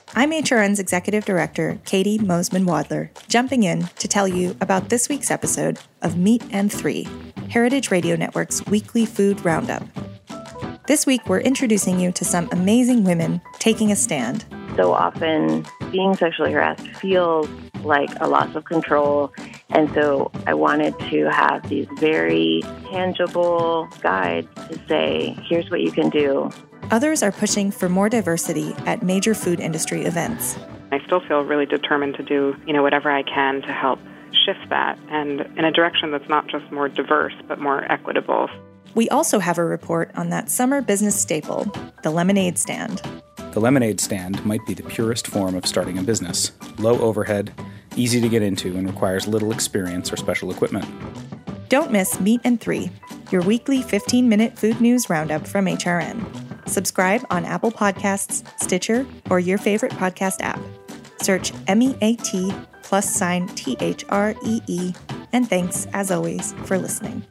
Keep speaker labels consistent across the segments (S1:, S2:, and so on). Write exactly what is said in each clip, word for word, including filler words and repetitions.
S1: I'm H R N's Executive Director, Katie Mosman-Wadler, jumping in to tell you about this week's episode of Meat and Three, Heritage Radio Network's weekly food roundup. This week, we're introducing you to some amazing women taking a stand.
S2: So often, being sexually harassed feels like a loss of control, and so I wanted to have these very tangible guides to say, here's what you can do.
S1: Others are pushing for more diversity at major food industry events.
S3: I still feel really determined to do, you know, whatever I can to help shift that and in a direction that's not just more diverse, but more equitable.
S1: We also have a report on that summer business staple, the lemonade stand.
S4: The lemonade stand might be the purest form of starting a business. Low overhead, easy to get into, and requires little experience or special equipment.
S1: Don't miss Meat and Three, your weekly fifteen-minute food news roundup from H R N. Subscribe on Apple Podcasts, Stitcher, or your favorite podcast app. Search M E A T plus sign T H R E E, and thanks, as always, for listening.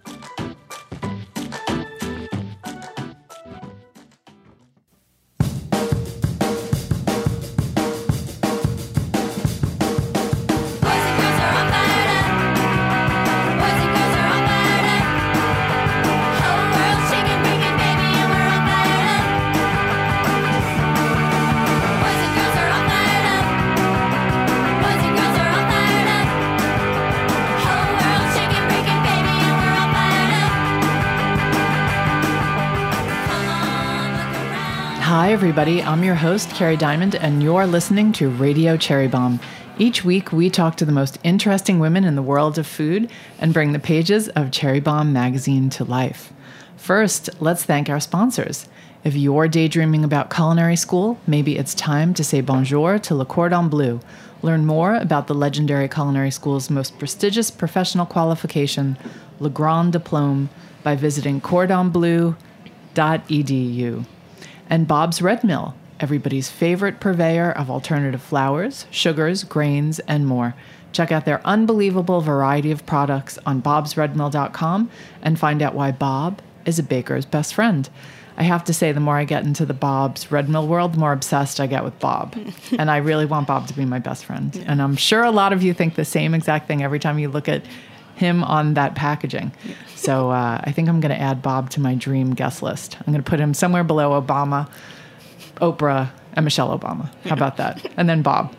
S5: Hi, everybody. I'm your host, Carrie Diamond, and you're listening to Radio Cherry Bombe. Each week, we talk to the most interesting women in the world of food and bring the pages of Cherry Bombe magazine to life. First, let's thank our sponsors. If you're daydreaming about culinary school, maybe it's time to say bonjour to Le Cordon Bleu. Learn more about the legendary culinary school's most prestigious professional qualification, Le Grand Diplôme, by visiting cordon bleu dot e d u. And Bob's Red Mill, everybody's favorite purveyor of alternative flours, sugars, grains, and more. Check out their unbelievable variety of products on bobs red mill dot com and find out why Bob is a baker's best friend. I have to say, the more I get into the Bob's Red Mill world, the more obsessed I get with Bob. And I really want Bob to be my best friend. Yeah. And I'm sure a lot of you think the same exact thing every time you look at him on that packaging. Yeah. So uh, I think I'm going to add Bob to my dream guest list. I'm going to put him somewhere below Obama, Oprah, and Michelle Obama. How yeah. about that? And then Bob.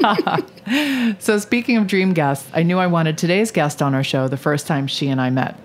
S5: So speaking of dream guests, I knew I wanted today's guest on our show the first time she and I met.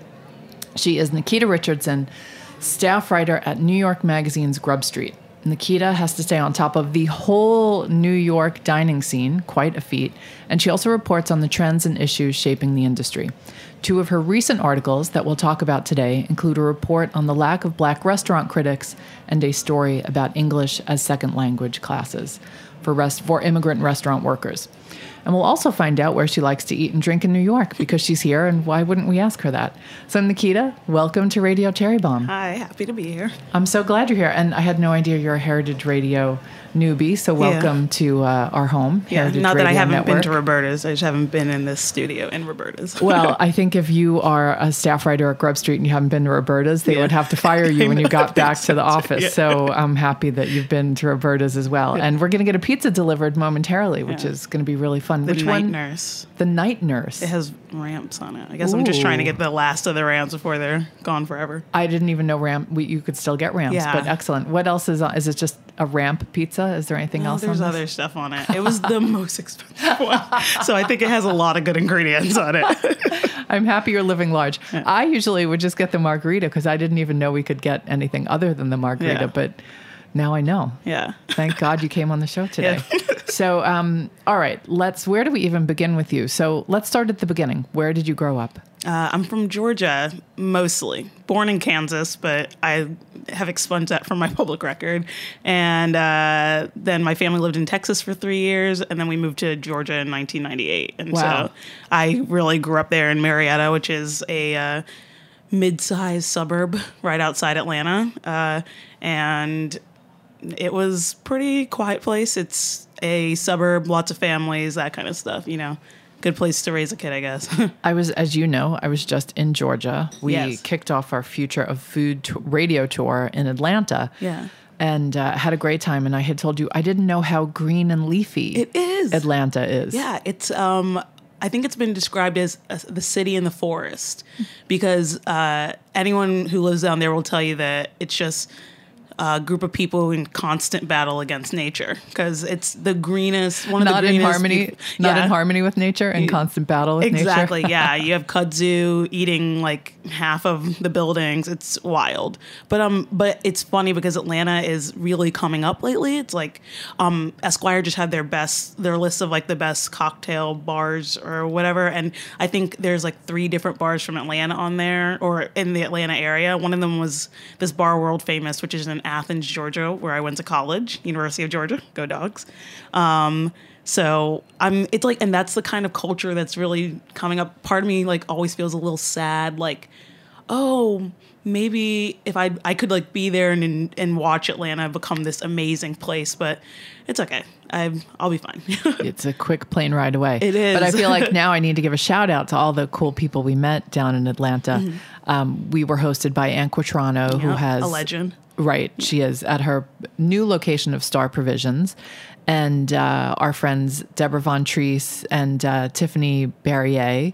S5: She is Nikita Richardson, staff writer at New York Magazine's Grub Street. Nikita has to stay on top of the whole New York dining scene, quite a feat, and she also reports on the trends and issues shaping the industry. Two of her recent articles that we'll talk about today include a report on the lack of black restaurant critics and a story about English as second language classes for, rest- for immigrant restaurant workers. And we'll also find out where she likes to eat and drink in New York, because she's here, and why wouldn't we ask her that? So, Nikita, welcome to Radio Cherry Bombe.
S6: Hi, happy to be here.
S5: I'm so glad you're here, and I had no idea you're a Heritage Radio newbie, so welcome yeah. to uh, our home,
S6: yeah,
S5: Heritage
S6: not
S5: Radio
S6: that I haven't
S5: Network.
S6: been to Roberta's, I just haven't been in this studio in Roberta's.
S5: Well, I think if you are a staff writer at Grub Street and you haven't been to Roberta's, they yeah. would have to fire you when you got back to the office. Yeah. So I'm happy that you've been to Roberta's as well. Yeah. And we're going to get a pizza delivered momentarily, which yeah. is going to be really fun.
S6: The
S5: Which
S6: night
S5: one?
S6: Nurse.
S5: The Night Nurse.
S6: It has ramps on it. I guess
S5: Ooh.
S6: I'm just trying to get the last of the ramps before they're gone forever.
S5: I didn't even know ramp. We, you could still get ramps,
S6: yeah.
S5: but excellent. What else is on? Is it just a ramp pizza? Is there anything
S6: no,
S5: else
S6: there's
S5: on
S6: other
S5: this?
S6: stuff on it. It was the most expensive one. So I think it has a lot of good ingredients on it.
S5: I'm happy you're living large.
S6: Yeah.
S5: I usually would just get the margarita because I didn't even know we could get anything other than the margarita,
S6: yeah.
S5: but now I know.
S6: Yeah.
S5: Thank God you came on the show today.
S6: Yeah.
S5: So, um, all right, let's, where do we even begin with you? So let's start at the beginning. Where did you grow up?
S6: Uh, I'm from Georgia, mostly. Born in Kansas, but I have expunged that from my public record. And uh, then my family lived in Texas for three years, and then we moved to Georgia in nineteen ninety-eight. And
S5: wow.
S6: so I really grew up there in Marietta, which is a uh, mid-sized suburb right outside Atlanta. Uh, and it was pretty quiet place. It's a suburb, lots of families, that kind of stuff, you know. Good place to raise a kid, I guess.
S5: I was, as you know, I was just in Georgia. We
S6: yes.
S5: kicked off our Future of Food t- radio tour in Atlanta.
S6: Yeah.
S5: and uh, had a great time. And I had told you I didn't know how green and leafy
S6: It is.
S5: Atlanta is.
S6: Yeah, it's. Um, I think it's been described as uh, the city in the forest, because uh, anyone who lives down there will tell you that it's just a group of people in constant battle against nature, because it's the greenest, one of
S5: not
S6: the greenest.
S5: in harmony,
S6: be-
S5: not
S6: yeah.
S5: in harmony with nature, in constant battle with
S6: Exactly.
S5: nature.
S6: Yeah, you have kudzu eating like half of the buildings. It's wild. But um, but it's funny because Atlanta is really coming up lately. It's like um, Esquire just had their best, their list of like the best cocktail bars or whatever, and I think there's like three different bars from Atlanta on there, or in the Atlanta area. One of them was this bar World Famous, which is in Athens, Georgia, where I went to college, University of Georgia. Go Dogs. Um, so I'm, it's like, and that's the kind of culture that's really coming up. Part of me like always feels a little sad, like, oh, maybe if I I could like be there and and watch Atlanta become this amazing place, but it's okay. I I'll be fine.
S5: It's a quick plane ride away.
S6: It is.
S5: But I feel like now I need to give a shout out to all the cool people we met down in Atlanta.
S6: Mm-hmm.
S5: Um, we were hosted by Ann Quattrano, who
S6: Yep,
S5: has
S6: a legend.
S5: Right. She is at her new location of Star Provisions. And uh, our friends Deborah Von Treese and uh, Tiffany Barrier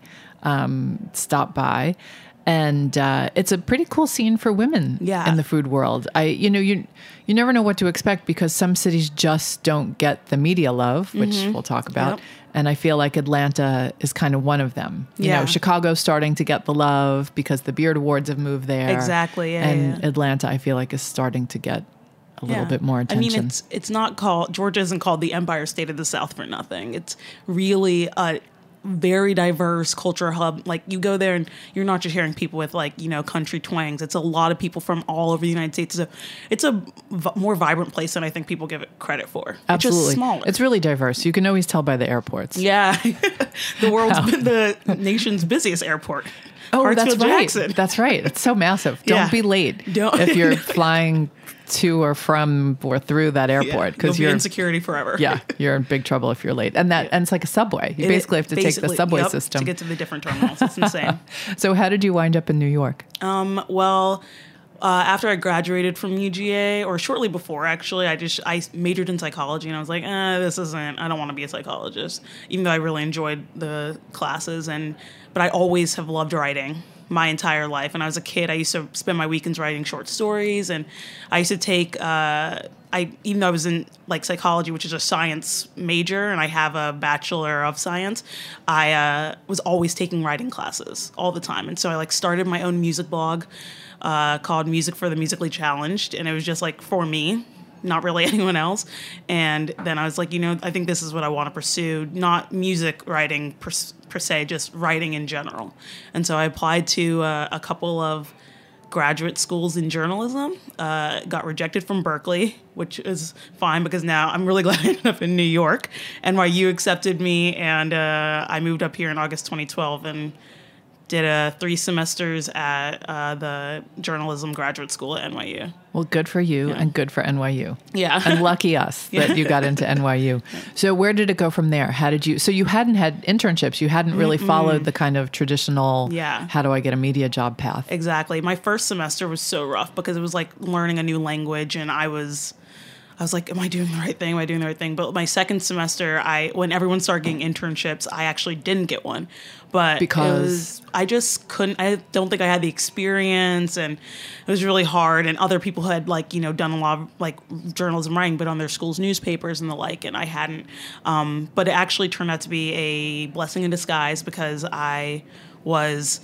S5: um, stopped by. And uh, it's a pretty cool scene for women
S6: Yeah.
S5: in the food world. I, you know, you you never know what to expect because some cities just don't get the media love, which we'll talk about.
S6: Yep.
S5: And I feel like Atlanta is kind of one of them. You
S6: Yeah.
S5: know, Chicago's starting to get the love because the Beard Awards have moved there.
S6: Exactly, yeah,
S5: And
S6: yeah.
S5: Atlanta, I feel like, is starting to get a little
S6: Yeah.
S5: bit more attention.
S6: I mean, it's it's not called, Georgia isn't called the Empire State of the South for nothing. It's really a very diverse culture hub. Like you go there and you're not just hearing people with like, you know, country twangs. It's a lot of people from all over the United States. It's a, it's a v- more vibrant place than I think people give it credit for.
S5: Absolutely.
S6: It's just smaller.
S5: It's really diverse. You can always tell by the airports.
S6: Yeah. The world's, the nation's busiest airport.
S5: Oh, that's
S6: Hartsfield
S5: right.
S6: Jackson.
S5: That's right. It's so massive. Don't
S6: Yeah.
S5: be late
S6: Don't-
S5: if you're flying to or from or through that
S6: Yeah,
S5: airport
S6: you'll
S5: because
S6: be
S5: you're
S6: in security forever.
S5: yeah, you're in big trouble if you're late. And that and it's like a subway. You
S6: It-
S5: basically have to take the
S6: basically,
S5: subway
S6: yep,
S5: system.
S6: to get to the different terminals. It's insane.
S5: So how did you wind up in New York?
S6: Um, well, uh, after I graduated from U G A, or shortly before, actually, I just I majored in psychology, and I was like, eh, this isn't. I don't want to be a psychologist, even though I really enjoyed the classes, and but I always have loved writing my entire life. And I was a kid, I used to spend my weekends writing short stories, and I used to take. Uh, I even though I was in like psychology, which is a science major, and I have a bachelor of science, I uh, was always taking writing classes all the time, and so I like started my own music blog uh, called Music for the Musically Challenged, and it was just like for me, not really anyone else. And then I was like, you know, I think this is what I want to pursue, not music writing per, per se, just writing in general. And so I applied to uh, a couple of graduate schools in journalism, uh, got rejected from Berkeley, which is fine because now I'm really glad I ended up in New York. N Y U accepted me, and uh, I moved up here in August twenty twelve and did uh, three semesters at uh, the journalism graduate school at N Y U.
S5: Well, good for you and good for N Y U.
S6: Yeah.
S5: And lucky us that you got into N Y U. So where did it go from there? How did you, so you hadn't had internships. You hadn't really Mm-mm. followed the kind of traditional,
S6: yeah.
S5: how do I get a media job path?
S6: Exactly. My first semester was so rough because it was like learning a new language, and I was, I was like, am I doing the right thing? Am I doing the right thing? But my second semester, I when everyone started getting internships, I actually didn't get one. But
S5: because
S6: it was, I just couldn't, I don't think I had the experience, and it was really hard. And other people had like, you know, done a lot of like journalism writing, but on their school's newspapers and the like, and I hadn't. Um, but it actually turned out to be a blessing in disguise because I was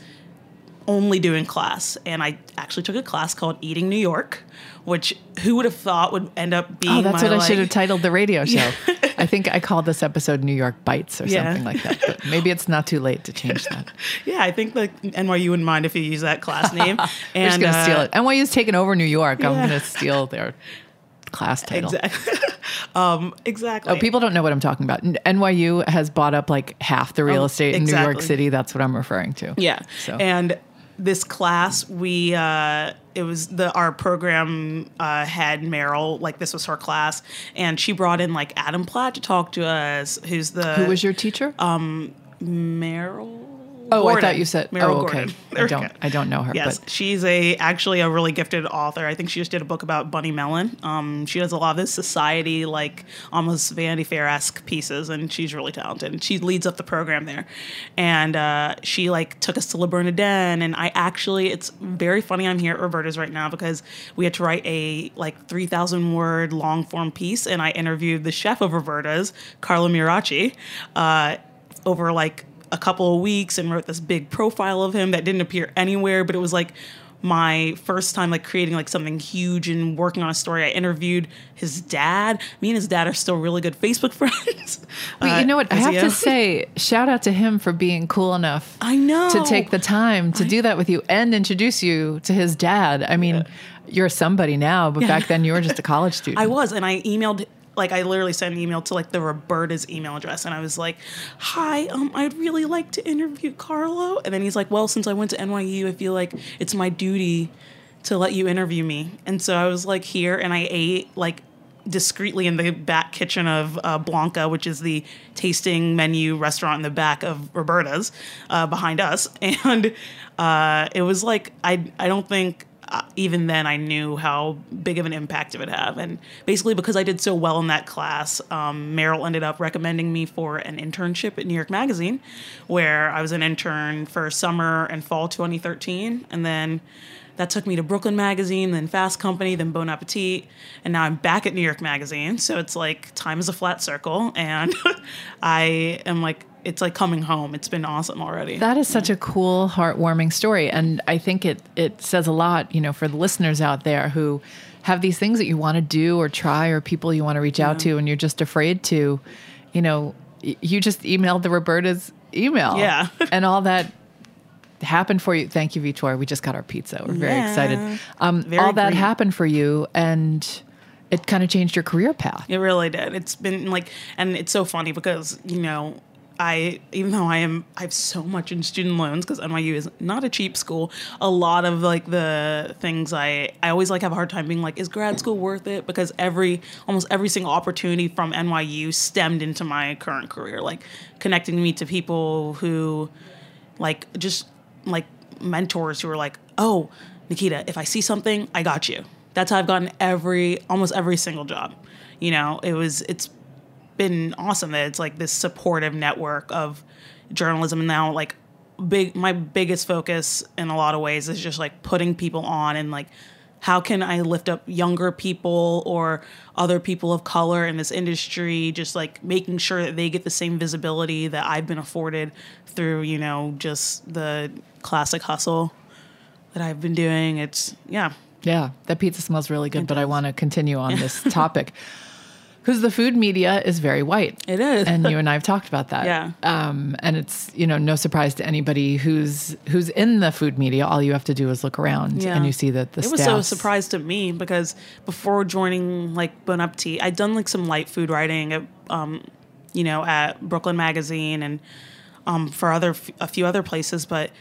S6: only doing class, and I actually took a class called Eating New York, which who would have thought would end up being
S5: oh, that's
S6: my,
S5: what I
S6: like,
S5: should have titled the radio show.
S6: Yeah.
S5: I think I called this episode New York Bites or
S6: Yeah.
S5: something like that. But maybe it's not too late to change that.
S6: Yeah, I think like N Y U wouldn't mind if you use that class name.
S5: We're
S6: and
S5: just going to
S6: uh,
S5: steal it. N Y U's taken over New York. I'm
S6: Yeah.
S5: going to steal their class title.
S6: Exactly. um, exactly.
S5: Oh, people don't know what I'm talking about. N Y U has bought up like half the real
S6: Oh,
S5: estate in New York
S6: exactly.
S5: City. That's what I'm referring to.
S6: Yeah.
S5: So.
S6: And this class, we uh, it was the our program uh, head Meryl. Like this was her class, and she brought in like Adam Platt to talk to us. Who's the
S5: Who was your teacher?
S6: um, Meryl?
S5: Oh,
S6: Gordon,
S5: I thought you said.
S6: Meryl
S5: Oh, okay.
S6: Gordon.
S5: I don't. I don't know her.
S6: Yes,
S5: but
S6: she's a actually a really gifted author. I think she just did a book about Bunny Mellon. Um, she does a lot of this society, like almost Vanity Fair-esque pieces, and she's really talented. And she leads up the program there, and uh, she like took us to Le Bernardin. And I actually, it's very funny. I'm here at Roberta's right now because we had to write a like three thousand word long form piece, and I interviewed the chef of Roberta's, Carlo Miraci, uh, over like a couple of weeks and wrote this big profile of him that didn't appear anywhere, but it was like my first time like creating like something huge and working on a story. I interviewed his dad. Me and his dad are still really good Facebook friends.
S5: Well,
S6: uh,
S5: you know what? I have
S6: Zia.
S5: to say, shout out to him for being cool enough
S6: I know
S5: to take the time to
S6: I,
S5: do that with you and introduce you to his dad. I mean, yeah. You're somebody now, but yeah. Back then you were just a college student.
S6: I was, and I emailed Like I literally sent an email to like the Roberta's email address, and I was like, "Hi, um, I'd really like to interview Carlo." And then he's like, "Well, since I went to N Y U, I feel like it's my duty to let you interview me." And so I was like here, and I ate like discreetly in the back kitchen of uh, Blanca, which is the tasting menu restaurant in the back of Roberta's, uh, behind us, and uh, it was like I I don't think. Uh, even then I knew how big of an impact it would have. And basically because I did so well in that class, um, Meryl ended up recommending me for an internship at New York Magazine, where I was an intern for summer and fall twenty thirteen. And then that took me to Brooklyn Magazine, then Fast Company, then Bon Appetit. And now I'm back at New York Magazine. So it's like time is a flat circle. And I am like, it's like coming home. It's been awesome already.
S5: That is such a cool, heartwarming story. And I think it, it says a lot, you know, for the listeners out there who have these things that you want to do or try or people you want to reach yeah. out to and you're just afraid to, you know, you just emailed the Roberta's email.
S6: Yeah.
S5: And all that happened for you. Thank you, Vitor. We just got our pizza. We're very
S6: yeah.
S5: excited. Um,
S6: very
S5: all that
S6: green.
S5: happened for you and it kind of changed your career path.
S6: It really did. It's been like, and it's so funny because, you know, I, even though I am, I have so much in student loans because N Y U is not a cheap school. A lot of like the things I, I always like have a hard time being like, is grad school worth it? Because every, almost every single opportunity from N Y U stemmed into my current career, like connecting me to people who like, just like mentors who are like, oh, Nikita, if I see something, I got you. That's how I've gotten every, almost every single job. You know, it was, it's been awesome that it's like this supportive network of journalism. And now like big, my biggest focus in a lot of ways is just like putting people on and like, how can I lift up younger people or other people of color in this industry, just like making sure that they get the same visibility that I've been afforded through, you know, just the classic hustle that I've been doing. It's, yeah.
S5: Yeah, that pizza smells really good, but I want to continue on this topic. Because the food media is very white.
S6: It is.
S5: And you and I have talked about that.
S6: Yeah.
S5: Um, and it's, you know, no surprise to anybody who's who's in the food media. All you have to do is look around
S6: yeah.
S5: and you see that the
S6: It was so a surprise to me because before joining like Bon Appetit, I'd done like some light food writing at, um, you know, at Brooklyn Magazine and um, for other a few other places. But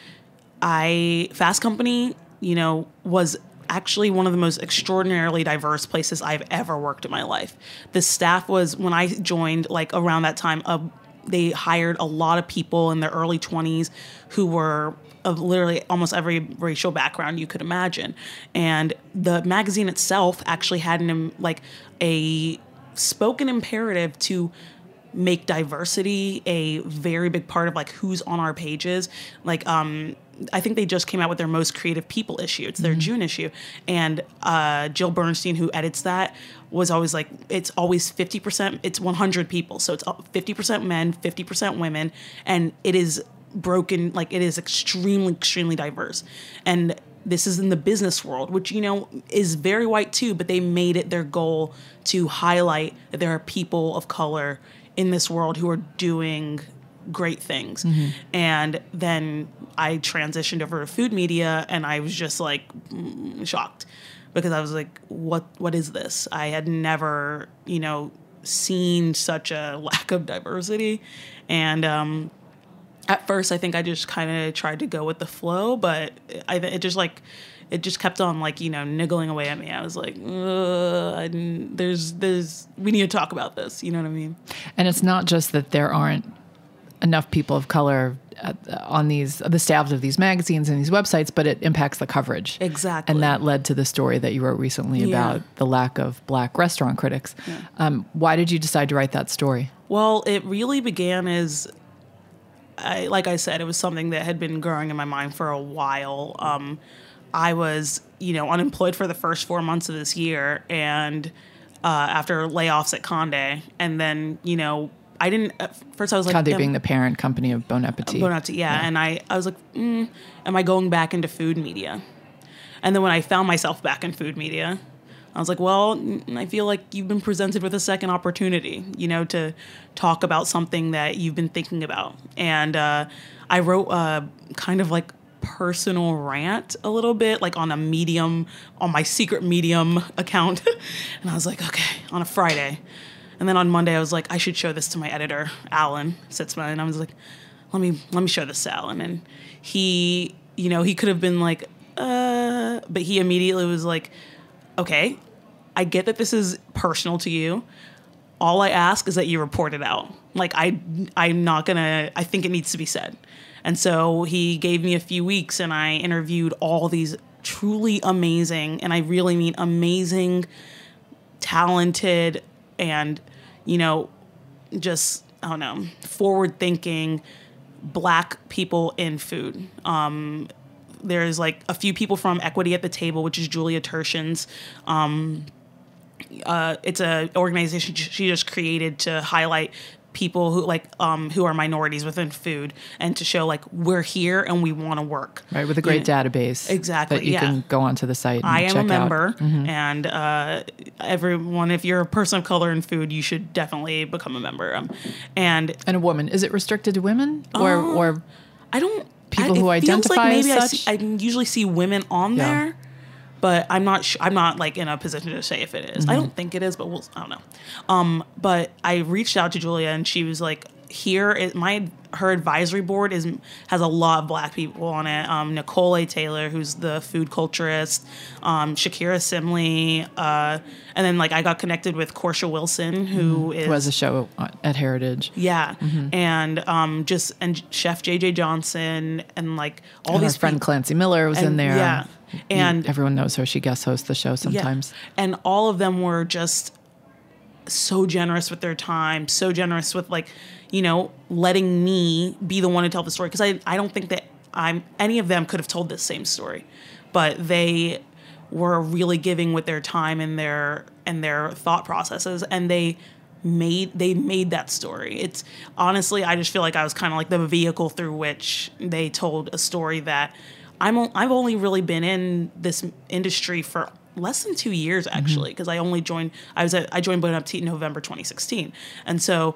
S6: I, Fast Company, you know, was actually one of the most extraordinarily diverse places I've ever worked in my life. The staff was, when I joined, like around that time, uh, they hired a lot of people in their early twenties who were of literally almost every racial background you could imagine. And the magazine itself actually had an, like a spoken imperative to make diversity a very big part of like who's on our pages. Like, um, I think they just came out with their most creative people issue. It's their mm-hmm. June issue. And uh, Jill Bernstein, who edits that, was always like, it's always fifty percent, it's one hundred people. So it's fifty percent men, fifty percent women. And it is broken, like it is extremely, extremely diverse. And this is in the business world, which, you know, is very white too, but they made it their goal to highlight that there are people of color in this world who are doing great things. Mm-hmm. And then I transitioned over to food media and I was just like mm, shocked because I was like, what, what is this? I had never, you know, seen such a lack of diversity. And, um, at first I think I just kind of tried to go with the flow, but I, it just like, it just kept on like, you know, niggling away at me. I was like, I didn't, there's, there's, we need to talk about this. You know what I mean?
S5: And it's not just that there aren't enough people of color uh, on these the staffs of these magazines and these websites, but it impacts the coverage.
S6: Exactly.
S5: And that led to the story that you wrote recently
S6: Yeah.
S5: about the lack of black restaurant critics.
S6: Yeah.
S5: Um, why did you decide to write that story?
S6: Well, it really began as, I, like I said, it was something that had been growing in my mind for a while. Um, I was, you know, unemployed for the first four months of this year, and uh, after layoffs at Condé, and then, you know, I didn't, at first I was like...
S5: Condé
S6: am-
S5: being the parent company of Bon Appetit.
S6: Bon Appetit, yeah. yeah. And I, I was like, mm, am I going back into food media? And then when I found myself back in food media, I was like, well, I feel like you've been presented with a second opportunity, you know, to talk about something that you've been thinking about. And uh, I wrote a kind of like personal rant a little bit, like on a Medium, on my secret Medium account. And I was like, okay, on a Friday. And then on Monday, I was like, I should show this to my editor, Alan Sitzman. And I was like, let me let me show this to Alan. And he, you know, he could have been like, uh, but he immediately was like, okay, I get that this is personal to you. All I ask is that you report it out. Like, I, I'm not gonna, I think it needs to be said. And so he gave me a few weeks, and I interviewed all these truly amazing, and I really mean amazing, talented, and, you know, just, I don't know, forward-thinking Black people in food. Um, there's, like, a few people from Equity at the Table, which is Julia Tershins. Um, uh, it's an organization she just created to highlight people who like um, who are minorities within food, and to show like we're here and we want to work.
S5: Right, with a great
S6: yeah.
S5: database.
S6: Exactly.
S5: That you
S6: yeah.
S5: can go onto the site and
S6: I am
S5: check
S6: a member,
S5: mm-hmm.
S6: and uh, everyone, if you're a person of color in food, you should definitely become a member. Um, and
S5: and a woman, is it restricted to women or
S6: uh,
S5: or
S6: I don't
S5: people
S6: I,
S5: who
S6: it
S5: identify
S6: feels like maybe
S5: as
S6: I,
S5: such?
S6: see, I usually see women on
S5: Yeah.
S6: there. But I'm not. Sh- I'm not like in a position to say if it is.
S5: Mm-hmm.
S6: I don't think it is, but we'll. I don't know. Um, but I reached out to Julia, and she was like, "Here, is my her advisory board is has a lot of Black people on it. Um, Nicole A. Taylor, who's the food culturist, um, Shakira Simley, uh, and then like I got connected with Corsha Wilson, who
S5: mm-hmm.
S6: is
S5: who has a show at Heritage.
S6: Yeah,
S5: mm-hmm.
S6: and um, just and Chef J J Johnson, and like all
S5: and
S6: these
S5: our friend
S6: people.
S5: Clancy Miller was
S6: and,
S5: in there.
S6: Yeah. And
S5: everyone knows her. She guest hosts the show sometimes.
S6: Yeah. And all of them were just so generous with their time, so generous with like, you know, letting me be the one to tell the story. Because I, I don't think that I'm any of them could have told this same story, but they were really giving with their time and their and their thought processes, and they made they made that story. It's honestly, I just feel like I was kind of like the vehicle through which they told a story that I'm I've only really been in this industry for less than two years actually, because mm-hmm. I only joined I was at, I joined Bon Appetit in November twenty sixteen, and so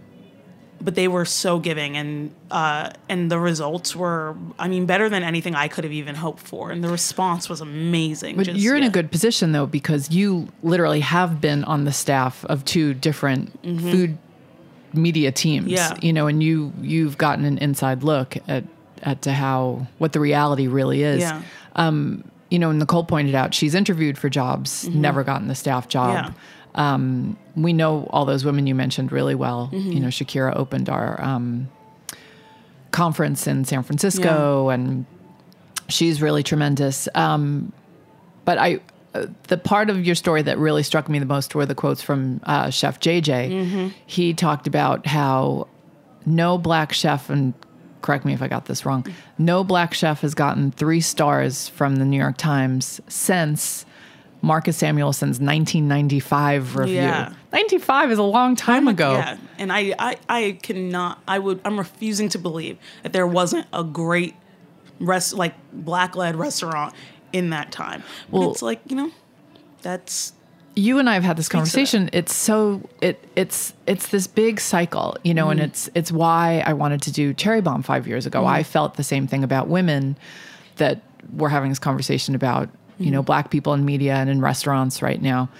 S6: but they were so giving, and uh, and the results were, I mean, better than anything I could have even hoped for, and the response was amazing.
S5: But
S6: Just,
S5: you're in
S6: yeah.
S5: a good position though, because you literally have been on the staff of two different mm-hmm. food media teams.
S6: Yeah.
S5: You know, and you you've gotten an inside look at at to how what the reality really is.
S6: Yeah.
S5: Um, you know, Nicole pointed out she's interviewed for jobs, mm-hmm. never gotten the staff job.
S6: Yeah.
S5: Um, we know all those women you mentioned really well.
S6: Mm-hmm.
S5: You know, Shakira opened our um, conference in San Francisco,
S6: yeah.
S5: and she's really tremendous. Um, but I, uh, the part of your story that really struck me the most were the quotes from uh, Chef J J.
S6: Mm-hmm.
S5: He talked about how no Black chef, and correct me if I got this wrong, no Black chef has gotten three stars from the New York Times since Marcus Samuelson's nineteen ninety-five review.
S6: Yeah.
S5: ninety-five is a long time ago.
S6: Yeah, and I, I, I cannot, I would, I'm refusing to believe that there wasn't a great rest, like Black-led restaurant in that time. But
S5: Well,
S6: it's like, you know, that's...
S5: You and I have had this conversation. It's so it it's it's this big cycle, you know, mm. and it's it's why I wanted to do Cherry Bomb five years ago. Mm. I felt the same thing about women that we're having this conversation about, you mm. know, Black people in media and in restaurants right now.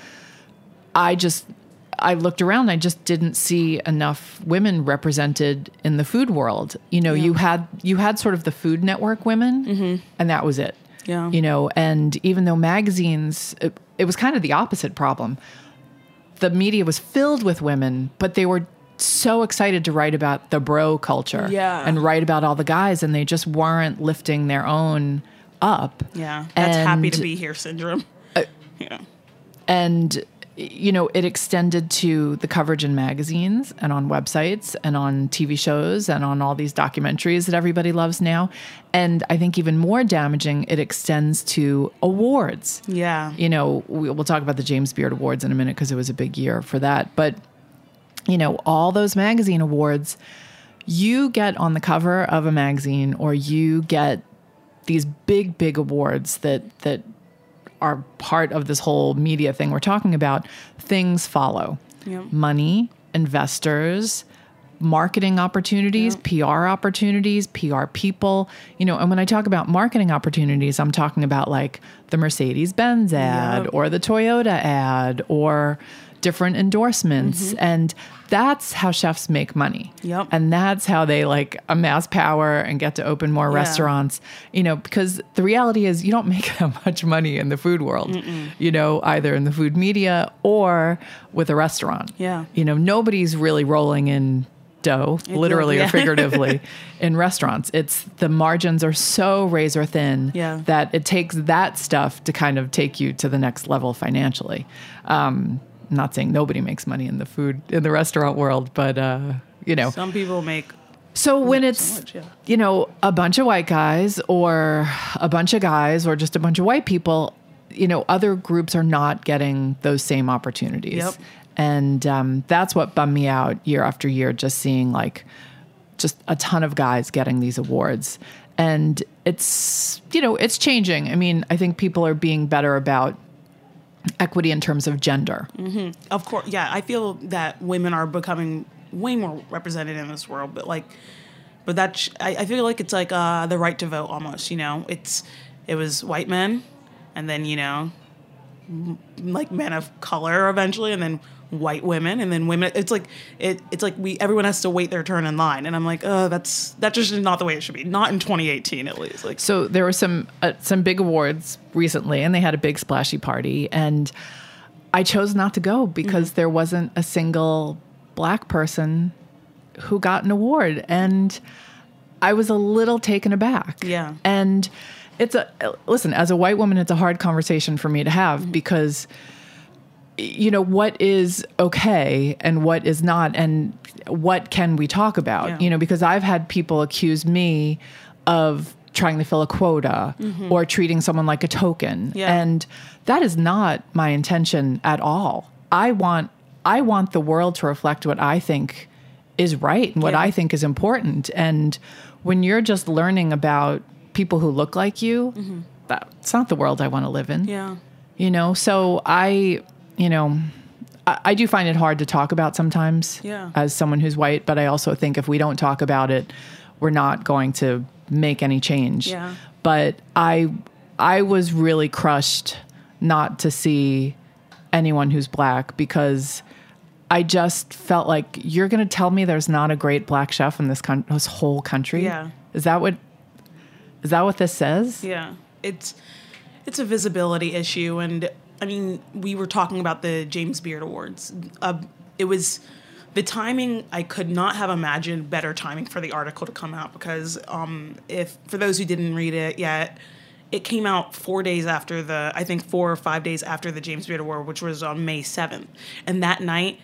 S5: I just I looked around, I just didn't see enough women represented in the food world. You know, yeah. you had you had sort of the Food Network women, mm-hmm. and that was it.
S6: Yeah.
S5: You know, and even though magazines, it, it was kind of the opposite problem. The media was filled with women, but they were so excited to write about the bro culture
S6: Yeah.
S5: and write about all the guys, and they just weren't lifting their own up.
S6: Yeah. That's
S5: And-
S6: happy to be here syndrome. Uh, yeah.
S5: And, you know, it extended to the coverage in magazines and on websites and on T V shows and on all these documentaries that everybody loves now. And I think even more damaging, it extends to awards.
S6: Yeah.
S5: You know, we- we'll talk about the James Beard Awards in a minute because it was a big year for that. But, you know, all those magazine awards, you get on the cover of a magazine or you get these big, big awards that, that are part of this whole media thing we're talking about, things follow.
S6: Yep.
S5: Money, investors, marketing opportunities,
S6: Yep.
S5: P R opportunities, P R people. You know, and when I talk about marketing opportunities, I'm talking about like the Mercedes-Benz ad
S6: Yep.
S5: or the Toyota ad or different endorsements. And that's how chefs make money.
S6: Yep.
S5: And that's how they like amass power and get to open more
S6: Yeah.
S5: restaurants, you know, because the reality is you don't make that much money in the food world,
S6: Mm-mm.
S5: you know, either in the food media or with a restaurant.
S6: Yeah.
S5: You know, nobody's really rolling in dough,
S6: It
S5: literally
S6: will,
S5: or
S6: yeah.
S5: figuratively, in restaurants. It's the margins are so razor thin
S6: Yeah.
S5: that it takes that stuff to kind of take you to the next level financially. Um, I'm not saying nobody makes money in the food, in the restaurant world, but, uh, you know.
S6: Some people make.
S5: So when
S6: so
S5: it's,
S6: much, yeah.
S5: you know, a bunch of white guys or a bunch of guys or just a bunch of white people, you know, other groups are not getting those same opportunities.
S6: Yep.
S5: And um, that's what bummed me out year after year, just seeing like just a ton of guys getting these awards. And it's, you know, it's changing. I mean, I think people are being better about equity in terms of gender.
S6: Mm-hmm. Of course, yeah. I feel that women are becoming way more represented in this world, but like, but that sh- I, I feel like it's like uh, the right to vote almost. You know, it's it was white men, and then you know, m- like men of color eventually, and then white women, and then women. It's like it. It's like we everyone has to wait their turn in line, and I'm like, oh, that's that's just not the way it should be. Not in twenty eighteen, at least. Like,
S5: So there were some uh, some big awards recently, and they had a big splashy party, and I chose not to go because
S6: Mm-hmm.
S5: there wasn't a single black person who got an award, and I was a little taken aback.
S6: Yeah.
S5: And it's a listen, as a white woman, it's a hard conversation for me to have
S6: Mm-hmm.
S5: because you know, what is okay and what is not, and what can we talk about?
S6: Yeah.
S5: You know, because I've had people accuse me of trying to fill a quota
S6: Mm-hmm.
S5: or treating someone like a token.
S6: Yeah.
S5: And that is not my intention at all. I want I want the world to reflect what I think is right and what
S6: Yeah.
S5: I think is important. And when you're just learning about people who look like you, that's not the world I want to live in.
S6: yeah.
S5: You know, so I, you know, I, I do find it hard to talk about sometimes
S6: Yeah.
S5: as someone who's white, but I also think if we don't talk about it, we're not going to make any change.
S6: Yeah.
S5: But I, I was really crushed not to see anyone who's black because I just felt like you're going to tell me there's not a great black chef in this, con- this whole country.
S6: Yeah.
S5: Is that what, is that what this says?
S6: Yeah, it's it's a visibility issue, and I mean, we were talking about the James Beard Awards. Uh, it was the timing. I could not have imagined better timing for the article to come out because, um, if for those who didn't read it yet, it came out four days after the, I think four or five days after the James Beard Award, which was on May seventh, and that night,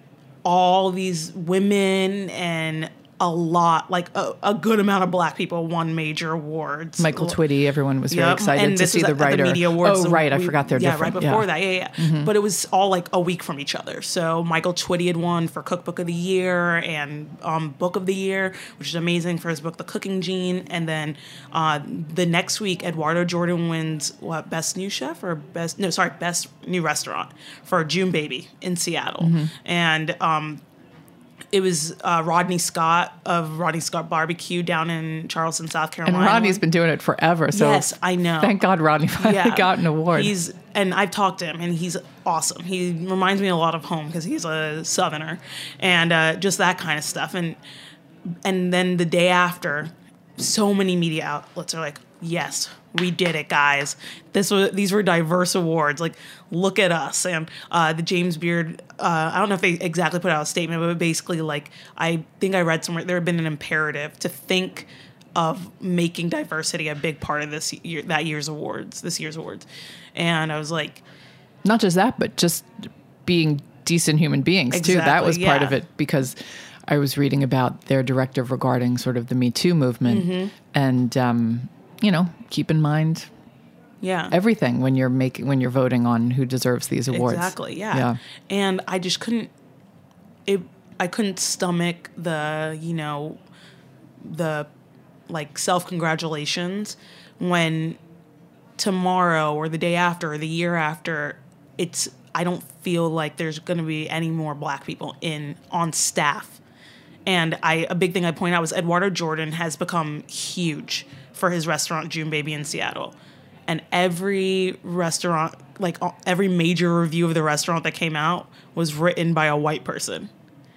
S6: all these women and a lot, like a, a good amount of black people won major awards.
S5: Michael Twitty, everyone was very
S6: Yep,
S5: excited
S6: and
S5: to
S6: this
S5: see
S6: was
S5: the
S6: at- at
S5: writer.
S6: Media Awards,
S5: oh,
S6: so
S5: right. I
S6: we-
S5: forgot they're
S6: yeah,
S5: different.
S6: right before
S5: yeah.
S6: that. Yeah, yeah. But it was all like a week from each other. So Michael Twitty had won for Cookbook of the Year and um, Book of the Year, which is amazing for his book, The Cooking Gene. And then uh, the next week, Eduardo Jordan wins what, Best New Chef or Best, no, sorry, Best New Restaurant for June Baby in Seattle.
S5: Mm-hmm.
S6: And um, it was uh, Rodney Scott of Rodney Scott Barbecue down in Charleston, South Carolina.
S5: And Rodney's been doing it forever. So
S6: Yes, I know.
S5: Thank God Rodney finally got an award.
S6: He's and I've talked to him, and he's awesome. He reminds me a lot of home because he's a Southerner, and uh, just that kind of stuff. And and then the day after, so many media outlets are like, yes, we did it, guys. This was these were diverse awards. Like, look at us. And uh, the James Beard, uh, I don't know if they exactly put out a statement, but basically, like, I think I read somewhere there had been an imperative to think of making diversity a big part of this year, that year's awards, this year's awards. And I was like,
S5: not just that, but just being decent human beings
S6: exactly,
S5: too. That was part
S6: yeah.
S5: of it, because I was reading about their directive regarding sort of the Me Too movement, mm-hmm. and um, you know, keep in mind,
S6: yeah,
S5: everything when you're making when you're voting on who deserves these awards.
S6: Exactly, yeah.
S5: yeah.
S6: And I just couldn't. It. I couldn't stomach the you know, the like self congratulations when tomorrow or the day after or the year after, it's. I don't feel like there's going to be any more Black people in on staff. And I a big thing I point out was Eduardo Jordan has become huge for his restaurant June Baby in Seattle. And every restaurant, like every major review of the restaurant that came out was written by a white person.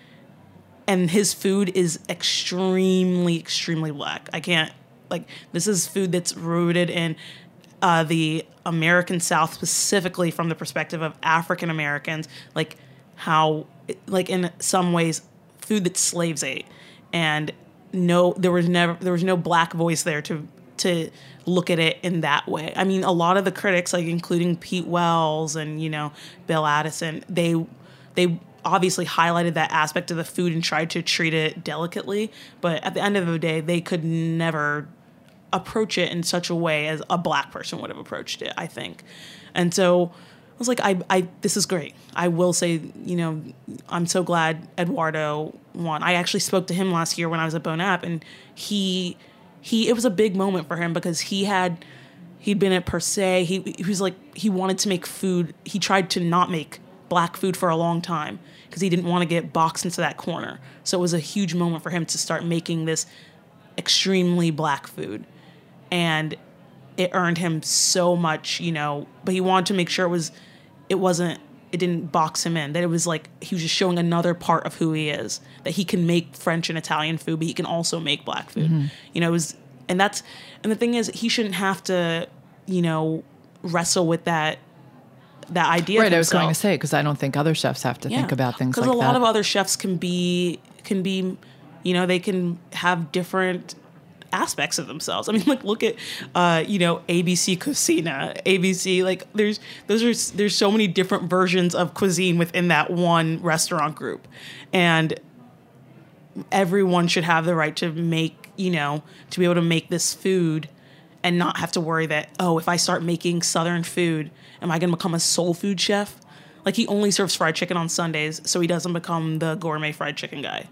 S6: And his food is extremely, extremely Black. I can't, like, this is food that's rooted in uh, the American South, specifically from the perspective of African Americans, like how, like in some ways, food that slaves ate, and no, there was never there was no Black voice there to to look at it in that way. I mean, a lot of the critics, like including Pete Wells and you know Bill Addison, they they obviously highlighted that aspect of the food and tried to treat it delicately, but at the end of the day, they could never approach it in such a way as a Black person would have approached it, I think. And so I was like, I, I, this is great. I will say, you know, I'm so glad Eduardo won. I actually spoke to him last year when I was at Bon App, and he, he, it was a big moment for him because he had, he'd been at Per Se. He, he was like, he wanted to make food. He tried to not make Black food for a long time because he didn't want to get boxed into that corner. So it was a huge moment for him to start making this extremely Black food. And it earned him so much, you know, but he wanted to make sure it was, it wasn't, it didn't box him in, that it was like, he was just showing another part of who he is, that he can make French and Italian food, but he can also make Black food. Mm-hmm. You know, it was, and that's, and the thing is, he shouldn't have to, you know, wrestle with that, that idea.
S5: Right, I was going to say, because I don't think other chefs have to yeah. think about things like that.
S6: Because a lot of other chefs can be, can be, you know, they can have different aspects of themselves. I mean, like, look at, uh, you know, A B C Cucina, A B C, like, there's, those are, there's so many different versions of cuisine within that one restaurant group. And everyone should have the right to make, you know, to be able to make this food and not have to worry that, oh, if I start making Southern food, am I going to become a soul food chef? Like, he only serves fried chicken on Sundays, so he doesn't become the gourmet fried chicken guy.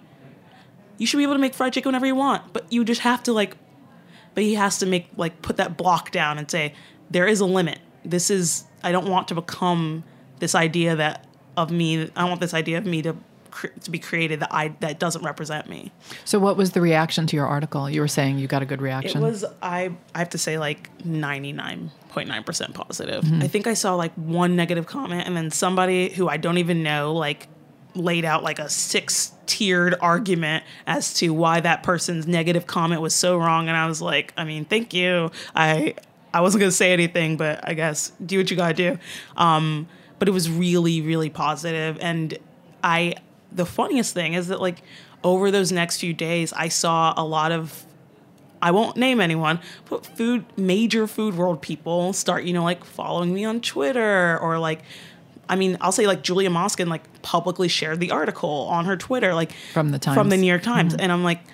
S6: You should be able to make fried chicken whenever you want, but you just have to, like, but he has to make, like, put that block down and say, there is a limit. This is, I don't want to become this idea that, of me, I want this idea of me to to be created that I, that doesn't represent me.
S5: So what was the reaction to your article? You were saying you got a good reaction.
S6: It was, I, I have to say, like, ninety-nine point nine percent positive. Mm-hmm. I think I saw, like, one negative comment, and then somebody who I don't even know, like, laid out like a six-tiered argument as to why that person's negative comment was so wrong. And I was like, I mean, thank you. I I wasn't going to say anything, but I guess do what you got to do. Um, but it was really, really positive. And I, the funniest thing is that, like, over those next few days, I saw a lot of, I won't name anyone, but food, major food world people start, you know, like, following me on Twitter, or like, I mean, I'll say, like, Julia Moskin, like, publicly shared the article on her Twitter, like,
S5: from the Times,
S6: from the New York Times.
S5: Mm-hmm.
S6: And I'm like,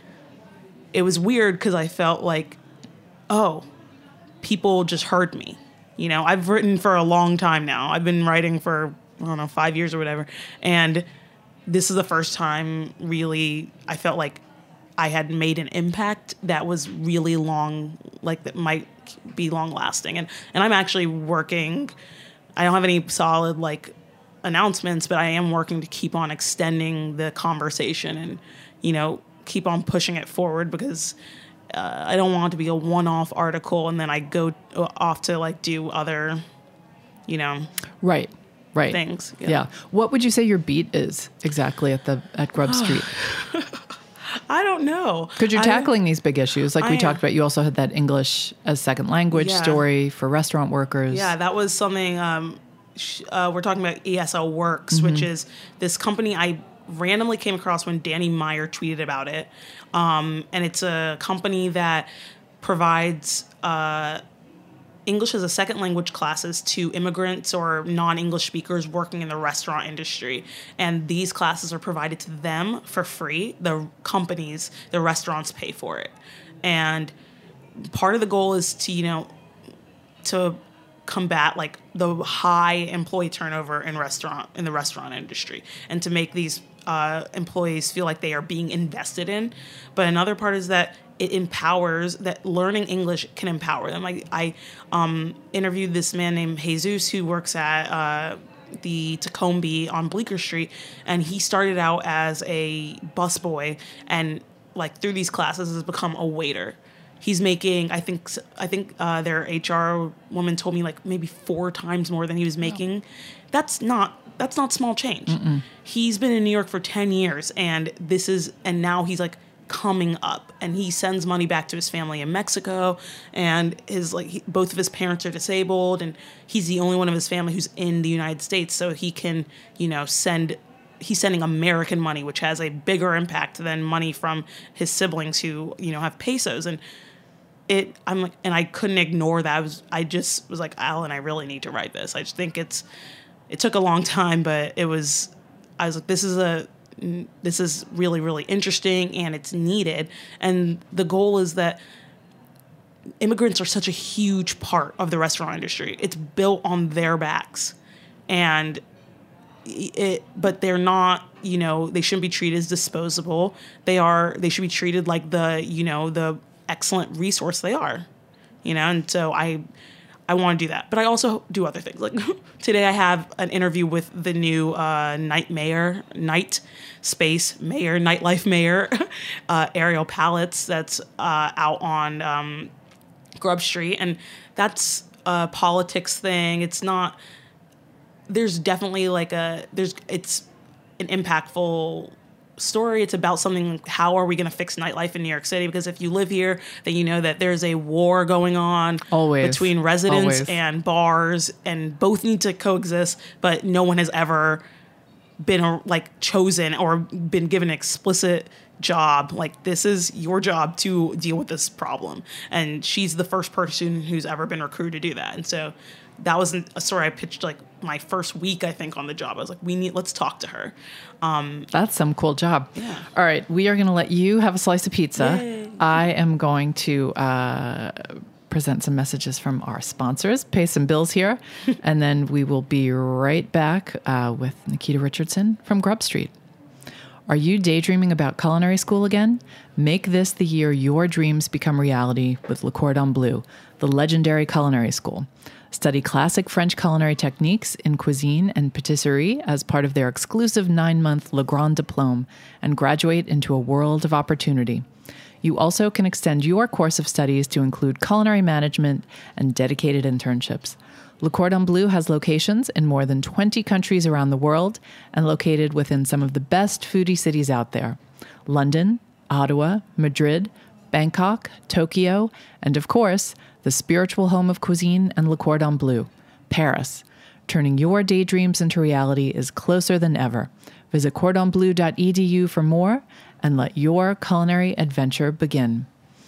S6: it was weird because I felt like, oh, people just heard me. You know, I've written for a long time now. I've been writing for, I don't know, five years or whatever. And this is the first time really I felt like I had made an impact that was really long, like, that might be long lasting. And, and I'm actually working, I don't have any solid, like, announcements, but I am working to keep on extending the conversation and, you know, keep on pushing it forward, because uh, I don't want it to be a one-off article and then I go off to, like, do other, you know,
S5: right, right
S6: things.
S5: Yeah. yeah. What would you say your beat is exactly at the at Grub Street?
S6: I don't know.
S5: Because you're
S6: I-
S5: tackling these big issues. Like we
S6: I-
S5: talked about, you also had that English as second language
S6: Yeah.
S5: story for restaurant workers.
S6: Yeah, that was something. Um, sh- uh, we're talking about E S L Works,
S5: Mm-hmm.
S6: which is this company I randomly came across when Danny Meyer tweeted about it. Um, and it's a company that provides uh, English as a second language classes to immigrants or non-English speakers working in the restaurant industry. And these classes are provided to them for free. The companies, the restaurants pay for it. And part of the goal is to, you know, to combat like the high employee turnover in restaurant in the restaurant industry, and to make these uh, employees feel like they are being invested in. But another part is that it empowers, that learning English can empower them. Like I um, interviewed this man named Jesus who works at uh, the Tacombe on Bleecker Street, and he started out as a busboy, and like through these classes has become a waiter. He's making, I think, I think uh, their H R woman told me like maybe four times more than he was making. Wow. That's not that's not small change. Mm-mm. He's been in New York for ten years, and this is, and now he's like coming up, and he sends money back to his family in Mexico, and his like he, both of his parents are disabled, and he's the only one of his family who's in the United States, so he can, you know, send. He's sending American money, which has a bigger impact than money from his siblings who, you know, have pesos. And it, I'm like, and I couldn't ignore that. I was, I just was like, Alan, I really need to write this. I just think it's, it took a long time, but it was, I was like, this is a, this is really, really interesting, and it's needed. And the goal is that immigrants are such a huge part of the restaurant industry. It's built on their backs, and it, but they're not, you know, they shouldn't be treated as disposable. They are, they should be treated like the, you know, the excellent resource they are, you know? And so I, I want to do that, but I also do other things. Like today I have an interview with the new uh, night mayor, night space mayor, nightlife mayor, uh, Ariel Pallets, that's uh, out on um, Grub Street. And that's a politics thing. It's not, there's definitely like a, there's, it's an impactful story. It's about something, how are we going to fix nightlife in New York City? Because if you live here, then you know that there's a war going on
S5: Always.
S6: between residents
S5: Always.
S6: and bars, and both need to coexist, but no one has ever been like chosen or been given an explicit job. Like, this is your job to deal with this problem. And she's the first person who's ever been recruited to do that. And so that wasn't a story I pitched like my first week, I think, on the job. I was like, we need, let's talk to her. Um,
S5: That's some cool job.
S6: Yeah.
S5: All right. We are going to let you have a slice of pizza.
S6: Yay.
S5: I am going to uh, present some messages from our sponsors, pay some bills here, and then we will be right back uh, with Nikita Richardson from Grub Street. Are you daydreaming about culinary school again? Make this the year your dreams become reality with Le Cordon Bleu, the legendary culinary school. Study classic French culinary techniques in cuisine and patisserie as part of their exclusive nine-month Le Grand Diplôme and graduate into a world of opportunity. You also can extend your course of studies to include culinary management and dedicated internships. Le Cordon Bleu has locations in more than twenty countries around the world and located within some of the best foodie cities out there: London, Ottawa, Madrid, Bangkok, Tokyo, and of course, the spiritual home of cuisine and Le Cordon Bleu, Paris. Turning your daydreams into reality is closer than ever. Visit cordon bleu dot e d u for more and let your culinary adventure begin.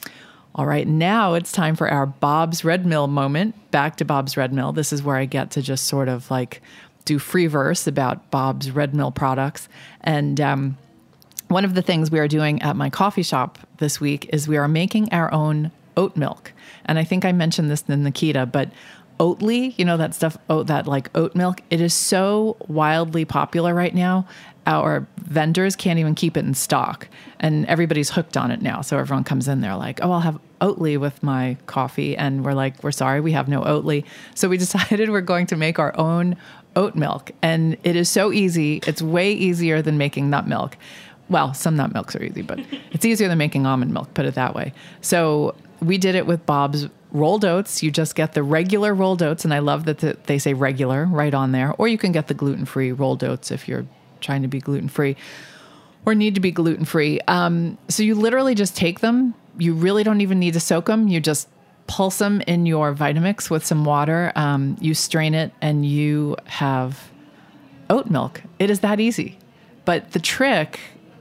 S5: All right, now it's time for our Bob's Red Mill moment. Back to Bob's Red Mill. This is where I get to just sort of like do free verse about Bob's Red Mill products. And um, one of the things we are doing at my coffee shop this week is we are making our own oat milk. And I think I mentioned this to Nikita, but Oatly, you know, that stuff, oat, that like oat milk, it is so wildly popular right now. Our vendors can't even keep it in stock, and everybody's hooked on it now. So everyone comes in there like, oh, I'll have Oatly with my coffee. And we're like, we're sorry, we have no Oatly. So we decided we're going to make our own oat milk. And it is so easy. It's way easier than making nut milk. Well, some nut milks are easy, but it's easier than making almond milk, put it that way. So we did it with Bob's rolled oats. You just get the regular rolled oats, and I love that the, they say regular right on there. Or you can get the gluten-free rolled oats if you're trying to be gluten-free. or need to be gluten-free. Um, so you literally just take them. You really don't even need to soak them. You just pulse them in your Vitamix with some water. Um, you strain it and you have oat milk. It is that easy. But the trick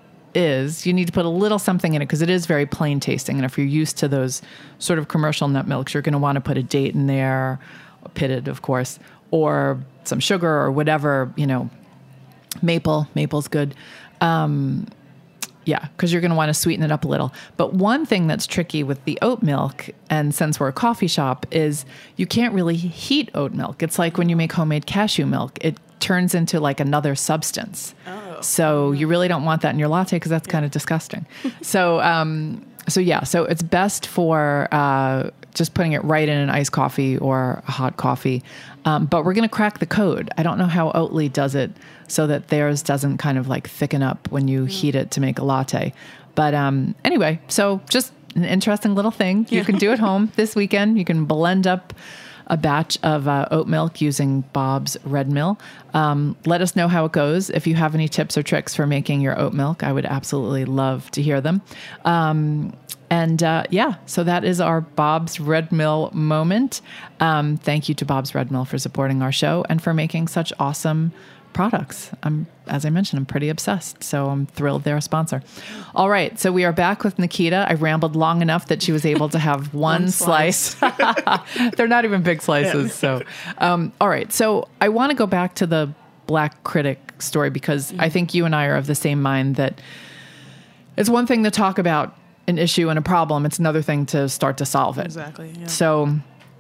S5: is you need to put a little something in it because it is very plain tasting. And if you're used to those sort of commercial nut milks, you're going to want to put a date in there, pitted, of course, or some sugar or whatever, you know, maple. Maple's good. Um, yeah, because you're going to want to sweeten it up a little. But one thing that's tricky with the oat milk, and since we're a coffee shop, is you can't really heat oat milk. It's like when you make homemade cashew milk, it turns into like another substance. Oh. So you really don't want that in your latte because that's yeah. kind of disgusting. so, um, so yeah, so it's best for uh, just putting it right in an iced coffee or a hot coffee. Um, but we're going to crack the code. I don't know how Oatly does it so that theirs doesn't kind of like thicken up when you mm. heat it to make a latte. But um, anyway, so just an interesting little thing you yeah. can do at home this weekend. You can blend up a batch of uh, oat milk using Bob's Red Mill. Um, let us know how it goes. If you have any tips or tricks for making your oat milk, I would absolutely love to hear them. Um, and uh, yeah, so that is our Bob's Red Mill moment. Um, thank you to Bob's Red Mill for supporting our show and for making such awesome products. I'm, as I mentioned, I'm pretty obsessed, so I'm thrilled they're a sponsor. All right, so we are back with Nikita. I rambled long enough that she was able to have one, one slice. They're not even big slices. Yeah. So, um, all right, so I want to go back to the Black Critic story because mm-hmm. I think you and I are of the same mind that it's one thing to talk about an issue and a problem. It's another thing to start to solve it.
S6: Exactly. Yeah.
S5: So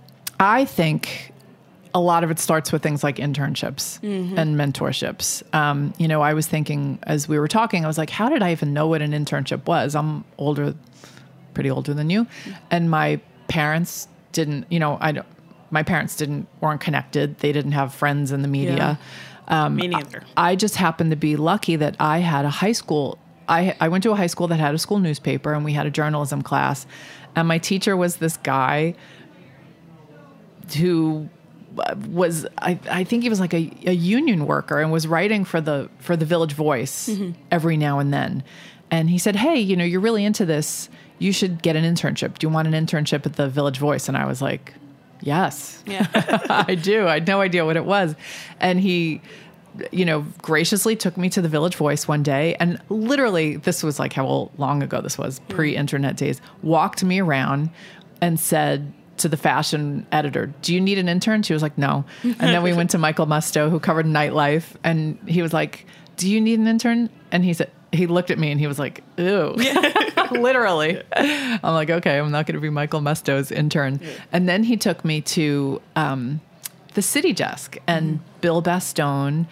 S5: I think a lot of it starts with things like internships mm-hmm. and mentorships. Um, you know, I was thinking as we were talking, I was like, how did I even know what an internship was? I'm older, pretty older than you. And my parents didn't, you know, I don't, my parents didn't, weren't connected. They didn't have friends in the media.
S6: Yeah. Um, Me neither.
S5: I, I just happened to be lucky that I had a high school. I, I went to a high school that had a school newspaper and we had a journalism class. And my teacher was this guy who was I, I think he was like a, a union worker and was writing for the for the Village Voice mm-hmm. every now and then. And he said, hey, you know, you're really into this. You should get an internship. Do you want an internship at the Village Voice? And I was like, yes, yeah. I do. I had no idea what it was. And he, you know, graciously took me to the Village Voice one day. And literally, this was like how long ago this was, pre-internet days, walked me around and said to the fashion editor, do you need an intern? She was like, no. And then we went to Michael Musto, who covered nightlife. And he was like, do you need an intern? And he said, he looked at me and he was like, ew, literally. I'm like, okay, I'm not going to be Michael Musto's intern. Yeah. And then he took me to um, the City Desk, and mm-hmm. Bill Bastone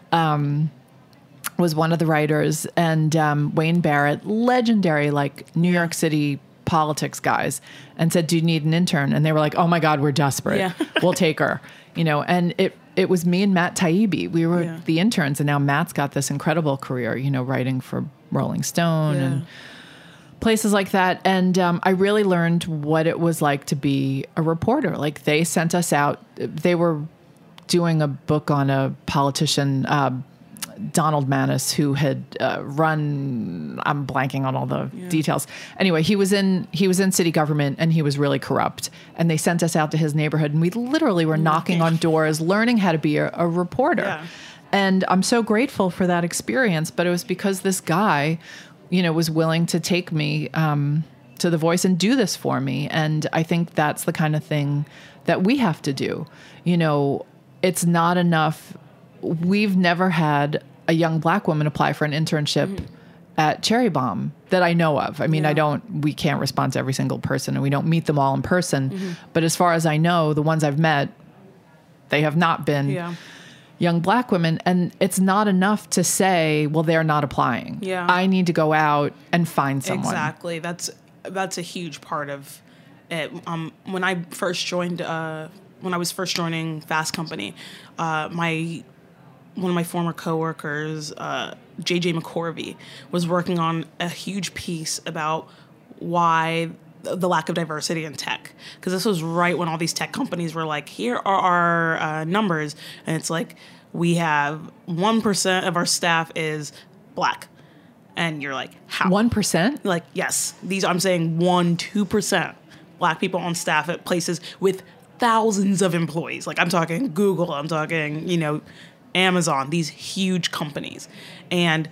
S5: um, was one of the writers, and um, Wayne Barrett, legendary, like New York City politics guys, and said, do you need an intern? And they were like, oh my God, we're desperate. Yeah. We'll take her. You know, and it, it was me and Matt Taibbi. We were yeah. the interns, and now Matt's got this incredible career, you know, writing for Rolling Stone yeah. and places like that. And um, I really learned what it was like to be a reporter. Like, they sent us out. They were doing a book on a politician, uh, Donald Maness, who had uh, run, I'm blanking on all the yeah. details. Anyway, he was in he was in city government, and he was really corrupt. And they sent us out to his neighborhood, and we literally were knocking on doors, learning how to be a, a reporter. Yeah. And I'm so grateful for that experience. But it was because this guy, you know, was willing to take me um, to the Voice and do this for me. And I think that's the kind of thing that we have to do. You know, it's not enough. We've never had a young Black woman apply for an internship mm-hmm. at Cherry Bomb that I know of. I mean, yeah. I don't, we can't respond to every single person, and we don't meet them all in person. Mm-hmm. But as far as I know, the ones I've met, they have not been yeah. young Black women. And it's not enough to say, well, they're not applying. Yeah. I need to go out and find someone.
S6: Exactly. That's, that's a huge part of it. Um, when I first joined, uh, when I was first joining Fast Company, uh, my, one of my former coworkers, uh, J J McCorvey, was working on a huge piece about why the lack of diversity in tech. Because this was right when all these tech companies were like, here are our uh, numbers. And it's like, we have one percent of our staff is Black. And you're like, how?
S5: one percent?
S6: Like, yes, these, I'm saying one, two percent Black people on staff at places with thousands of employees. Like, I'm talking Google, I'm talking, you know, Amazon, these huge companies. And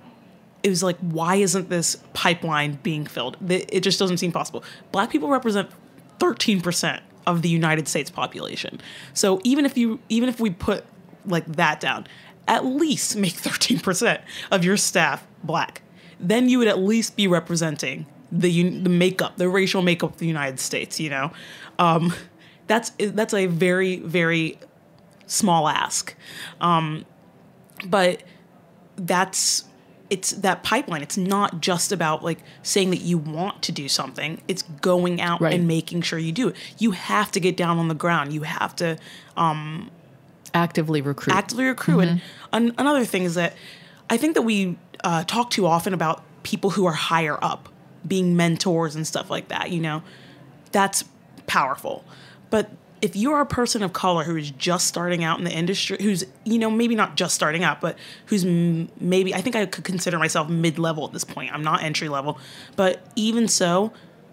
S6: it was like, why isn't this pipeline being filled? It just doesn't seem possible. Black people represent thirteen percent of the United States population. So even if you, even if we put like that down, at least make thirteen percent of your staff Black. Then you would at least be representing the the makeup, the racial makeup of the United States, you know? Um, that's that's a very, very small ask. Um, but that's, it's that pipeline. It's not just about like saying that you want to do something. It's going out
S5: right.
S6: and making sure you do it. You have to get down on the ground. You have to um,
S5: actively recruit.
S6: Actively recruit. Mm-hmm. And an- another thing is that I think that we uh, talk too often about people who are higher up being mentors and stuff like that. You know, that's powerful. But if you're a person of color who is just starting out in the industry, who's, you know, maybe not just starting out, but who's m- maybe, I think I could consider myself mid-level at this point. I'm not entry level, but even so,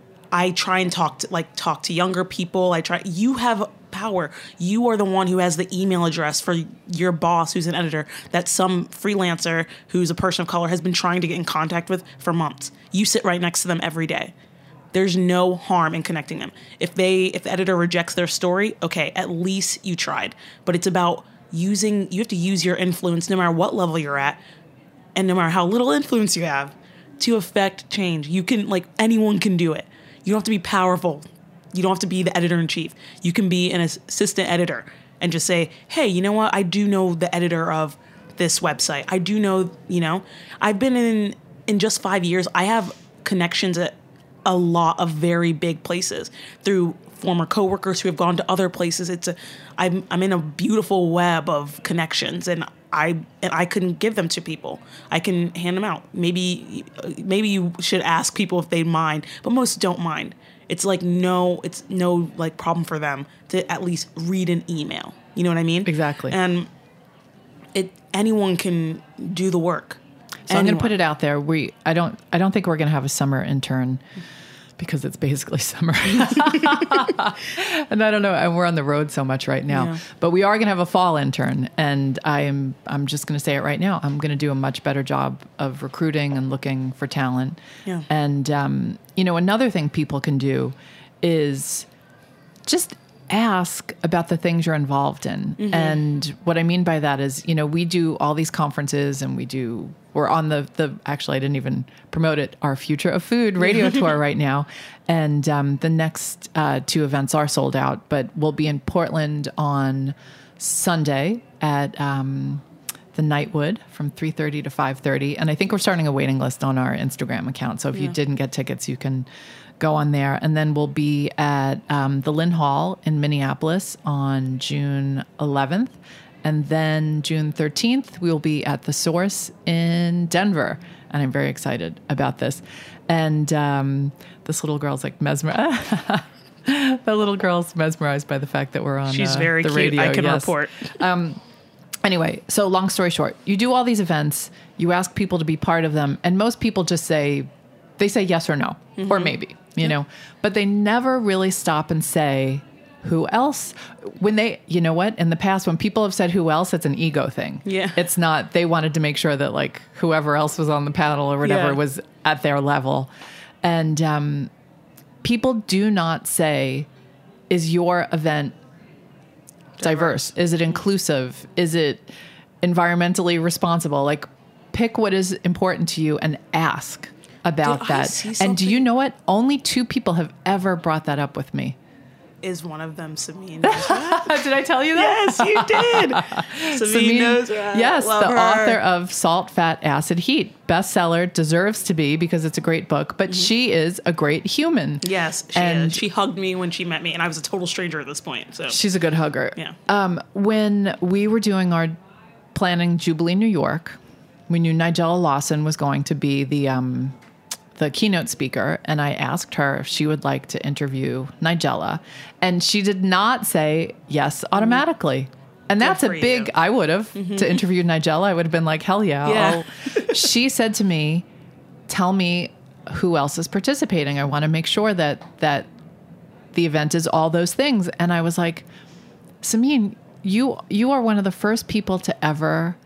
S6: I try and talk to, like, talk to younger people. I try, you have power. You are the one who has the email address for your boss, who's an editor, that some freelancer who's a person of color has been trying to get in contact with for months. You sit right next to them every day. There's no harm in connecting them. If they, if the editor rejects their story, okay, at least you tried. But it's about using, you have to use your influence no matter what level you're at, and no matter how little influence you have, to affect change. You can, like, anyone can do it. You don't have to be powerful. You don't have to be the editor-in-chief. You can be an assistant editor and just say, hey, you know what? I do know the editor of this website. I do know, you know, I've been in, in just five years, I have connections at a lot of very big places through former coworkers who have gone to other places. It's a, I'm, I'm in a beautiful web of connections, and I, and I can give them to people. I can hand them out. Maybe, maybe you should ask people if they mind, but most don't mind. It's like, no, it's no like problem for them to at least read an email. You know what I mean?
S5: Exactly.
S6: And it, anyone can do the work.
S5: So I'm going to put it out there. We, I don't, I don't think we're going to have a summer intern because it's basically summer. And I don't know, and we're on the road so much right now, yeah. But we are going to have a fall intern, and I am, I'm just going to say it right now. I'm going to do a much better job of recruiting and looking for talent.
S6: Yeah.
S5: And, um, you know, another thing people can do is just ask about the things you're involved in. Mm-hmm. And what I mean by that is, you know, we do all these conferences, and we do, we're on the, the actually, I didn't even promote it, our Future of Food radio tour right now. And um, the next uh, two events are sold out, but we'll be in Portland on Sunday at um, the Nightwood from three thirty to five thirty. And I think we're starting a waiting list on our Instagram account. So if yeah. you didn't get tickets, you can go on there. And then we'll be at um, the Lynn Hall in Minneapolis on June eleventh. And then June thirteenth, we'll be at The Source in Denver. And I'm very excited about this. And um, this little girl's like mesmerized. The little girl's mesmerized by the fact that we're on
S6: She's
S5: uh,
S6: very
S5: the
S6: cute.
S5: radio.
S6: I can
S5: yes.
S6: report.
S5: Um, anyway, so long story short, you do all these events, you ask people to be part of them, and most people just say, they say yes or no, mm-hmm. or maybe, you yeah. know, but they never really stop and say, who else? When they, you know what, in the past, when people have said who else, it's an ego thing.
S6: Yeah.
S5: It's not, they wanted to make sure that like whoever else was on the panel or whatever
S6: yeah.
S5: was at their level. And um, people do not say, is your event diverse? diverse? Is it inclusive? Is it environmentally responsible? Like, pick what is important to you and ask about
S6: Did
S5: that. And do you know what? Only two people have ever brought that up with me.
S6: Is one of them Samin?
S5: Did I tell you that?
S6: Yes, you did. Samin Nosrat.
S5: Yes,
S6: Love
S5: the
S6: her.
S5: author of Salt, Fat, Acid, Heat. Bestseller, deserves to be because it's a great book, but mm-hmm. she is a great human.
S6: Yes, she
S5: and
S6: is. She hugged me when she met me, and I was a total stranger at this point. So
S5: she's a good hugger.
S6: Yeah.
S5: Um, when we were doing our planning Jubilee New York, we knew Nigella Lawson was going to be the um, the keynote speaker, and I asked her if she would like to interview Nigella, and she did not say yes automatically. And that's a big,
S6: you.
S5: I would have,
S6: mm-hmm.
S5: to interview Nigella. I would have been like, hell yeah.
S6: yeah.
S5: She said to me, tell me who else is participating. I want to make sure that that the event is all those things. And I was like, Samin, you you are one of the first people to ever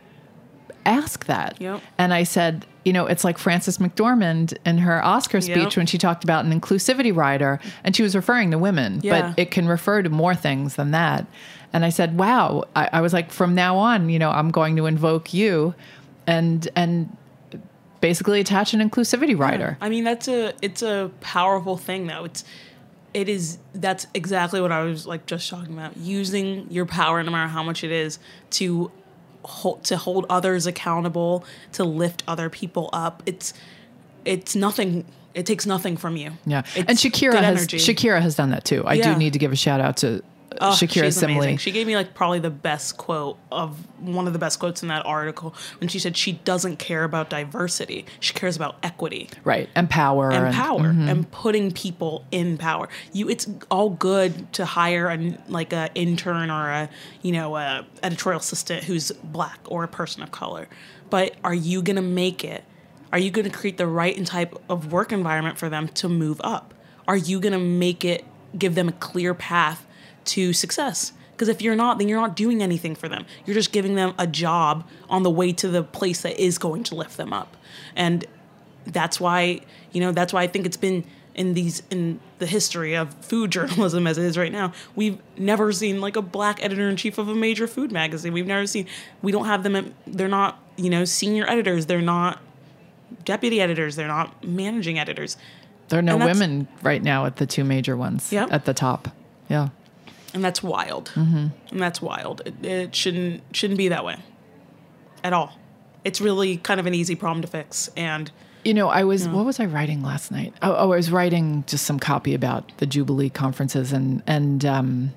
S5: ask that.
S6: Yep.
S5: And I said, you know, it's like Frances McDormand in her Oscar speech
S6: Yep.
S5: when she talked about an inclusivity rider, and she was referring to women,
S6: Yeah.
S5: but it can refer to more things than that. And I said, wow, I, I was like, from now on, you know, I'm going to invoke you and and basically attach an inclusivity rider.
S6: I mean, that's a it's a powerful thing, though. It's it is that's exactly what I was like just talking about. Using your power, no matter how much it is, to hold, to hold others accountable, to lift other people up. It's it's nothing. It takes nothing from you.
S5: Yeah,
S6: It's
S5: and Shakira
S6: good
S5: has
S6: energy.
S5: Shakira has done that too. I
S6: Yeah.
S5: do need to give a shout out to
S6: Oh,
S5: Shakira
S6: she's
S5: Simile.
S6: amazing. She gave me like probably the best quote of one of the best quotes in that article when she said she doesn't care about diversity. She cares about equity
S5: Right, and power.
S6: and
S5: and
S6: power and putting people in power. You, it's all good to hire a like a intern or a you know a editorial assistant who's black or a person of color, but are you gonna make it? Are you gonna create the right and type of work environment for them to move up? Are you gonna make it? Give them a clear path to success? Because if you're not, then you're not doing anything for them. You're just giving them a job on the way to the place that is going to lift them up. And that's why, you know, that's why I think it's been in these, in the history of food journalism as it is right now, we've never seen like a black editor-in-chief of a major food magazine. We've never seen, we don't have them, they're not, you know, senior editors. They're not deputy editors. They're not managing editors.
S5: There are no
S6: And that's-
S5: women right now at the two major ones
S6: Yep.
S5: at the top. Yeah.
S6: And that's wild. Mm-hmm. And that's wild. It, it shouldn't shouldn't be that way at all. It's really kind of an easy problem to fix. And
S5: You know, I was, what was I writing last night? Oh, oh, I was writing just some copy about the Jubilee conferences and, and, um,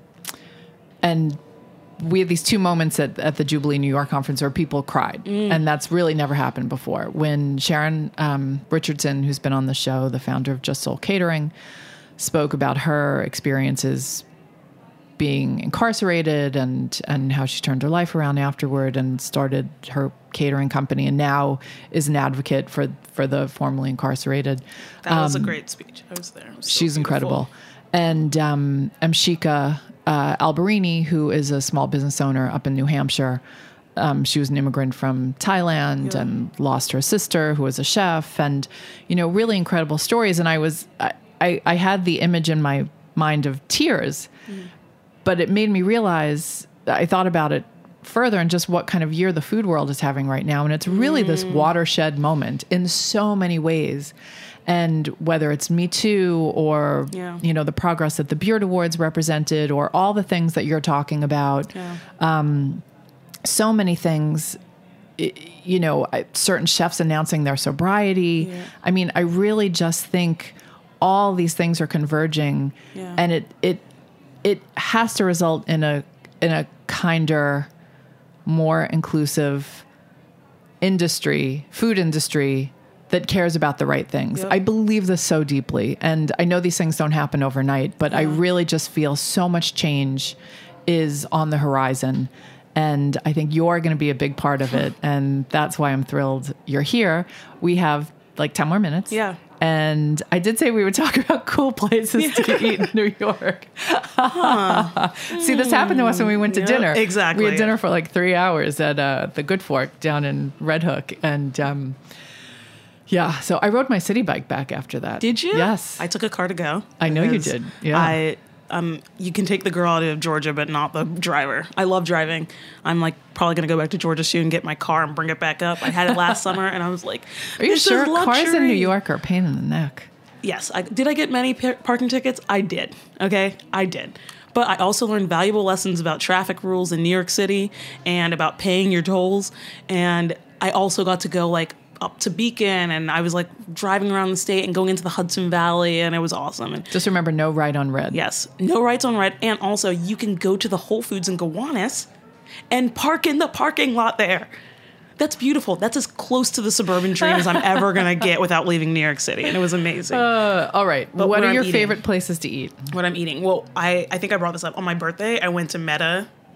S5: and we had these two moments at, at the Jubilee New York conference where people cried. And that's really never happened before. When Sharon um, Richardson, who's been on the show, the founder of Just Soul Catering, spoke about her experiences being incarcerated and, and how she turned her life around afterward and started her catering company and now is an advocate for, for the formerly incarcerated.
S6: that was a great speech. I was there. It was so
S5: She's
S6: beautiful.
S5: incredible. And um, Amshika uh, Alberini, who is a small business owner up in New Hampshire, um, she was an immigrant from Thailand
S6: Yeah.
S5: and lost her sister, who was a chef, and you know, really incredible stories. And I was, I, I, I had the image in my mind of tears, mm. but it made me realize. I thought about it further and just what kind of year the food world is having right now, and it's really mm. this watershed moment in so many ways. And whether it's Me Too or,
S6: yeah.
S5: you know, the progress that the Beard Awards represented or all the things that you're talking about,
S6: Yeah.
S5: um, so many things, you know, certain chefs announcing their sobriety.
S6: Yeah.
S5: I mean, I really just think all these things are converging
S6: Yeah.
S5: and it, it, it has to result in a, in a kinder, more inclusive industry, food industry, that cares about the right things.
S6: Yep.
S5: I believe this so deeply. And I know these things don't happen overnight, but
S6: yeah.
S5: I really just feel so much change is on the horizon. And I think you're going to be a big part of it. And that's why I'm thrilled you're here. We have like ten more minutes.
S6: Yeah.
S5: And I did say we would talk about cool places yeah. to eat in New York. Huh. See, this happened to us when we went to
S6: yep,
S5: dinner.
S6: Exactly.
S5: We had dinner for like three hours at uh, the Good Fork down in Red Hook. And, um, yeah, so I rode my city bike back after that.
S6: Did you?
S5: Yes.
S6: I took a car to go.
S5: I know you did. Yeah.
S6: I um you can take the girl out of Georgia, but not the driver. I love driving. I'm like probably gonna go back to Georgia soon, get my car and bring it back up. I had it last summer, and I was like,
S5: "Are you
S6: this
S5: sure
S6: is luxury.
S5: Cars in New York are a pain in the neck?"
S6: Yes. I, did I get many par- parking tickets? I did. Okay, I did. But I also learned valuable lessons about traffic rules in New York City and about paying your tolls. And I also got to go like up to Beacon, and I was like driving around the state and going into the Hudson Valley, and it was awesome. And
S5: just remember, no right on red.
S6: Yes, no rights on red. And also, you can go to the Whole Foods in Gowanus and park in the parking lot there. That's beautiful. That's as close to the suburban dream as I'm ever going to get without leaving New York City. And it was amazing.
S5: Uh, all right.
S6: But
S5: what are
S6: I'm
S5: your
S6: eating, favorite
S5: places to eat?
S6: What I'm eating? Well, I, I think I brought this up. On my birthday, I went to Meta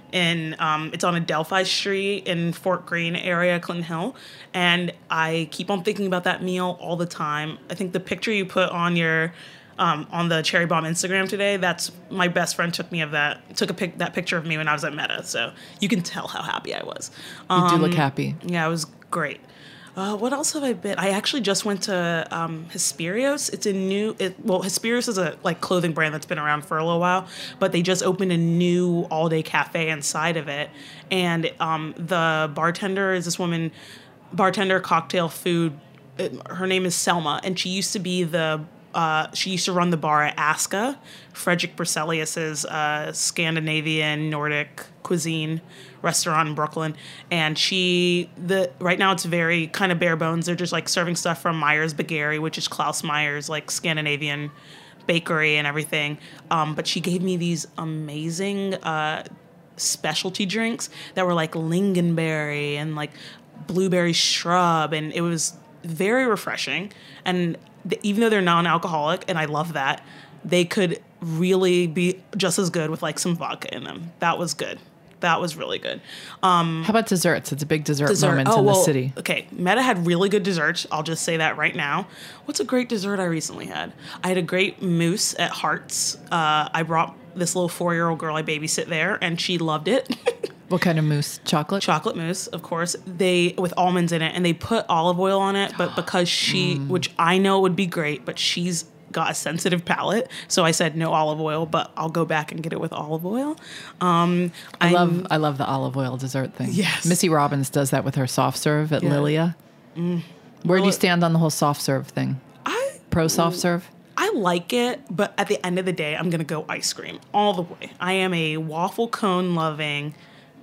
S6: in um, it's on Adelphi Street in Fort Greene area, Clinton Hill, and I keep on thinking about that meal all the time. I think the picture you put on your um, on the Cherry Bomb Instagram today, that's my best friend took me of that took a pic that picture of me when I was at Meta, so you can tell how happy I was. Um,
S5: You do look happy.
S6: Yeah, it was great. Uh, what else have I been? I actually just went to um, Hesperios. It's a new, it, well, Hesperios is a like clothing brand that's been around for a little while, but they just opened a new all-day cafe inside of it. And um, the bartender is this woman, bartender, cocktail, food. It, her name is Selma, and she used to be the, uh, she used to run the bar at Aska, Frederick Berzelius's uh, Scandinavian Nordic cuisine restaurant in Brooklyn. And she, the right now it's very kind of bare bones. They're just like serving stuff from Myers Bageri, which is Klaus Meyer's like Scandinavian bakery and everything. Um, but she gave me these amazing uh, specialty drinks that were like lingonberry and like blueberry shrub. And it was very refreshing. And th- even though they're non-alcoholic, and I love that, they could really be just as good with like some vodka in them. That was good. That was really good. Um,
S5: How about desserts? It's a big dessert,
S6: dessert.
S5: moment
S6: oh,
S5: in
S6: well,
S5: the city.
S6: Okay, Meta had really good desserts. I'll just say that right now. What's a great dessert I recently had? I had a great mousse at Hearts. Uh, I brought this little four-year-old girl I babysit there, and she loved it.
S5: What kind of mousse? Chocolate?
S6: Chocolate mousse, of course. They with almonds in it, and they put olive oil on it. But because she, mm. which I know would be great, but she's got a sensitive palate, so I said no olive oil, but I'll go back and get it with olive oil. Um,
S5: I
S6: I'm,
S5: love I love the olive oil dessert thing.
S6: Yes.
S5: Missy Robbins does that with her soft serve at
S6: Yeah.
S5: Lilia.
S6: Mm.
S5: Where
S6: Well,
S5: do you stand on the whole soft serve thing?
S6: I
S5: Pro soft serve?
S6: I like it, but at the end of the day, I'm gonna go ice cream all the way. I am a waffle cone loving,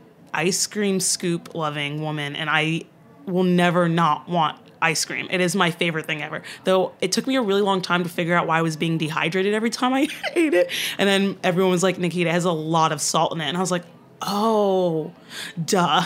S6: ice cream scoop loving woman, and I will never not want ice cream. It is my favorite thing ever. Though it took me a really long time to figure out why I was being dehydrated every time I ate it. And then everyone was like, Nikita, it has a lot of salt in it. And I was like, oh, duh.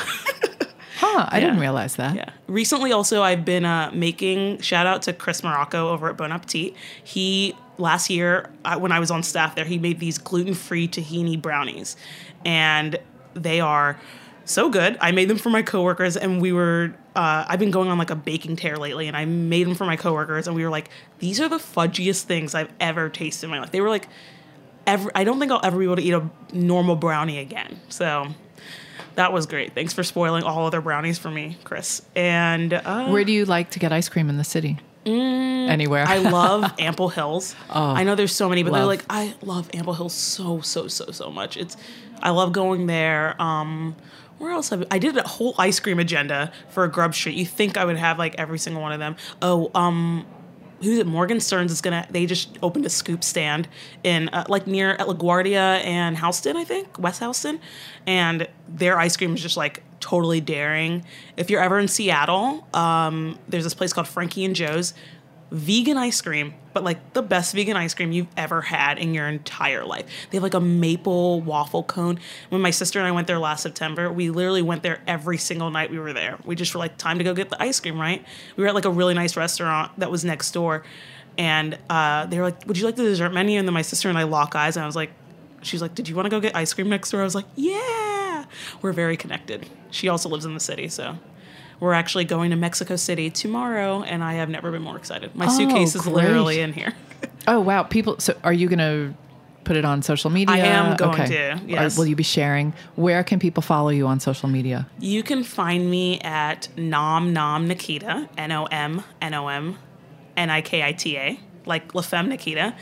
S5: Huh, I
S6: Yeah.
S5: didn't realize that.
S6: Yeah. Recently also I've been uh, making, shout out to Chris Morocco over at Bon Appetit. He, last year uh, when I was on staff there, he made these gluten-free tahini brownies. And they are so good. I made them for my coworkers, and we were, uh, I've been going on like a baking tear lately, and I made them for my coworkers, and we were like, these are the fudgiest things I've ever tasted in my life. They were like, ever, I don't think I'll ever be able to eat a normal brownie again. So that was great. Thanks for spoiling all other brownies for me, Chris. And uh,
S5: Where do you like to get ice cream in the city? Mm, Anywhere.
S6: I love Ample Hills.
S5: Oh,
S6: I know there's so many, but
S5: love.
S6: they're like, I love Ample Hills so, so, so, so much. It's, I love going there. Um, where else have I, I did a whole ice cream agenda for Grub Street. You think I would have like every single one of them. Oh, um, who's it? Morgan Stearns is gonna, they just opened a scoop stand in uh, like near at LaGuardia and Houston, I think, West Houston. And their ice cream is just like totally daring. If you're ever in Seattle, um, there's this place called Frankie and Joe's. Vegan ice cream, but like the best vegan ice cream you've ever had in your entire life. They have like a maple waffle cone. When my sister and I went there last September, we literally went there every single night we were there. We just were like, time to go get the ice cream, right? We were at like a really nice restaurant that was next door. And uh, they were like, would you like the dessert menu? And then my sister and I lock eyes, and I was like, she's like, did you want to go get ice cream next door? I was like, yeah. We're very connected. She also lives in the city, so. We're actually going to Mexico City tomorrow, and I have never been more excited. My
S5: Oh,
S6: suitcase is
S5: great.
S6: literally in here.
S5: Oh, wow. People, so are you going to put it on social media?
S6: I am going
S5: okay.
S6: to, yes.
S5: Or will you be sharing? Where can people follow you on social media?
S6: You can find me at Nom Nom Nikita, N O M N O M N I K I T A, like La Femme Nikita.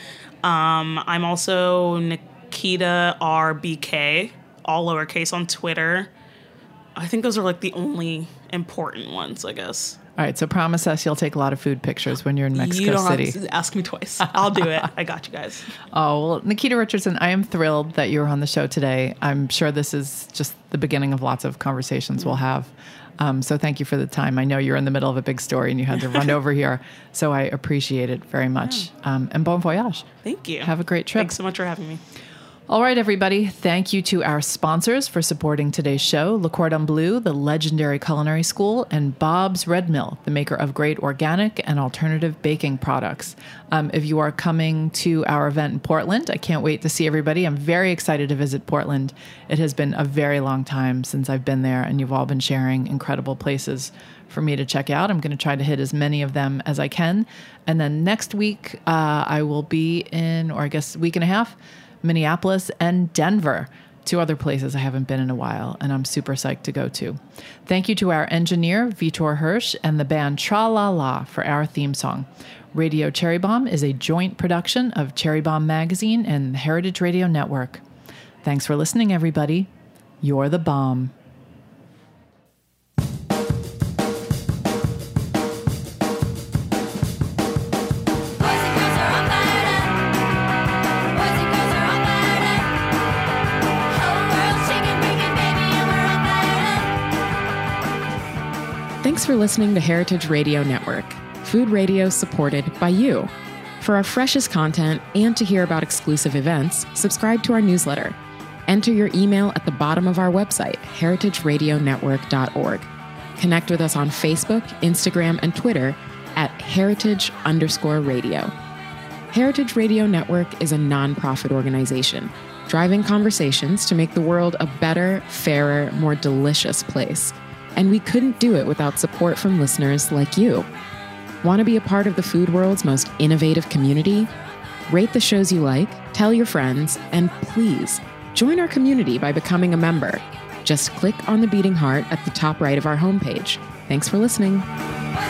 S6: Um, I'm also Nikita R B K, all lowercase on Twitter. I think those are like the only important ones, I guess.
S5: All right, so promise us you'll take a lot of food pictures when you're in Mexico
S6: you don't
S5: City.
S6: have to ask me twice. I'll do it. I got you guys.
S5: Oh, well, Nikita Richardson, I am thrilled that you're on the show today. I'm sure this is just the beginning of lots of conversations we'll have. Um, so thank you for the time. I know you're in the middle of a big story and you had to run over here. So I appreciate it very much. Um, and bon voyage.
S6: Thank you.
S5: Have a great trip.
S6: Thanks so much for having me.
S5: All right, everybody. Thank you to our sponsors for supporting today's show, Le Cordon Bleu, the legendary culinary school, and Bob's Red Mill, the maker of great organic and alternative baking products. Um, if you are coming to our event in Portland, I can't wait to see everybody. I'm very excited to visit Portland. It has been a very long time since I've been there, and you've all been sharing incredible places for me to check out. I'm going to try to hit as many of them as I can. And then next week, uh, I will be in, or I guess a week and a half, Minneapolis and Denver, two other places I haven't been in a while, and I'm super psyched to go to. Thank you to our engineer, Vitor Hirsch, and the band Tra La La for our theme song. Radio Cherry Bomb is a joint production of Cherry Bomb Magazine and the Heritage Radio Network. Thanks for listening, everybody. You're the bomb.
S7: Thanks for listening to Heritage Radio Network, food radio supported by you. For our freshest content and to hear about exclusive events, subscribe to our newsletter. Enter your email at the bottom of our website, heritage radio network dot org. Connect with us on Facebook, Instagram, and Twitter at heritage underscore radio. Heritage Radio Network is a nonprofit organization driving conversations to make the world a better, fairer, more delicious place. And we couldn't do it without support from listeners like you. Want to be a part of the food world's most innovative community? Rate the shows you like, tell your friends, and please join our community by becoming a member. Just click on the beating heart at the top right of our homepage. Thanks for listening.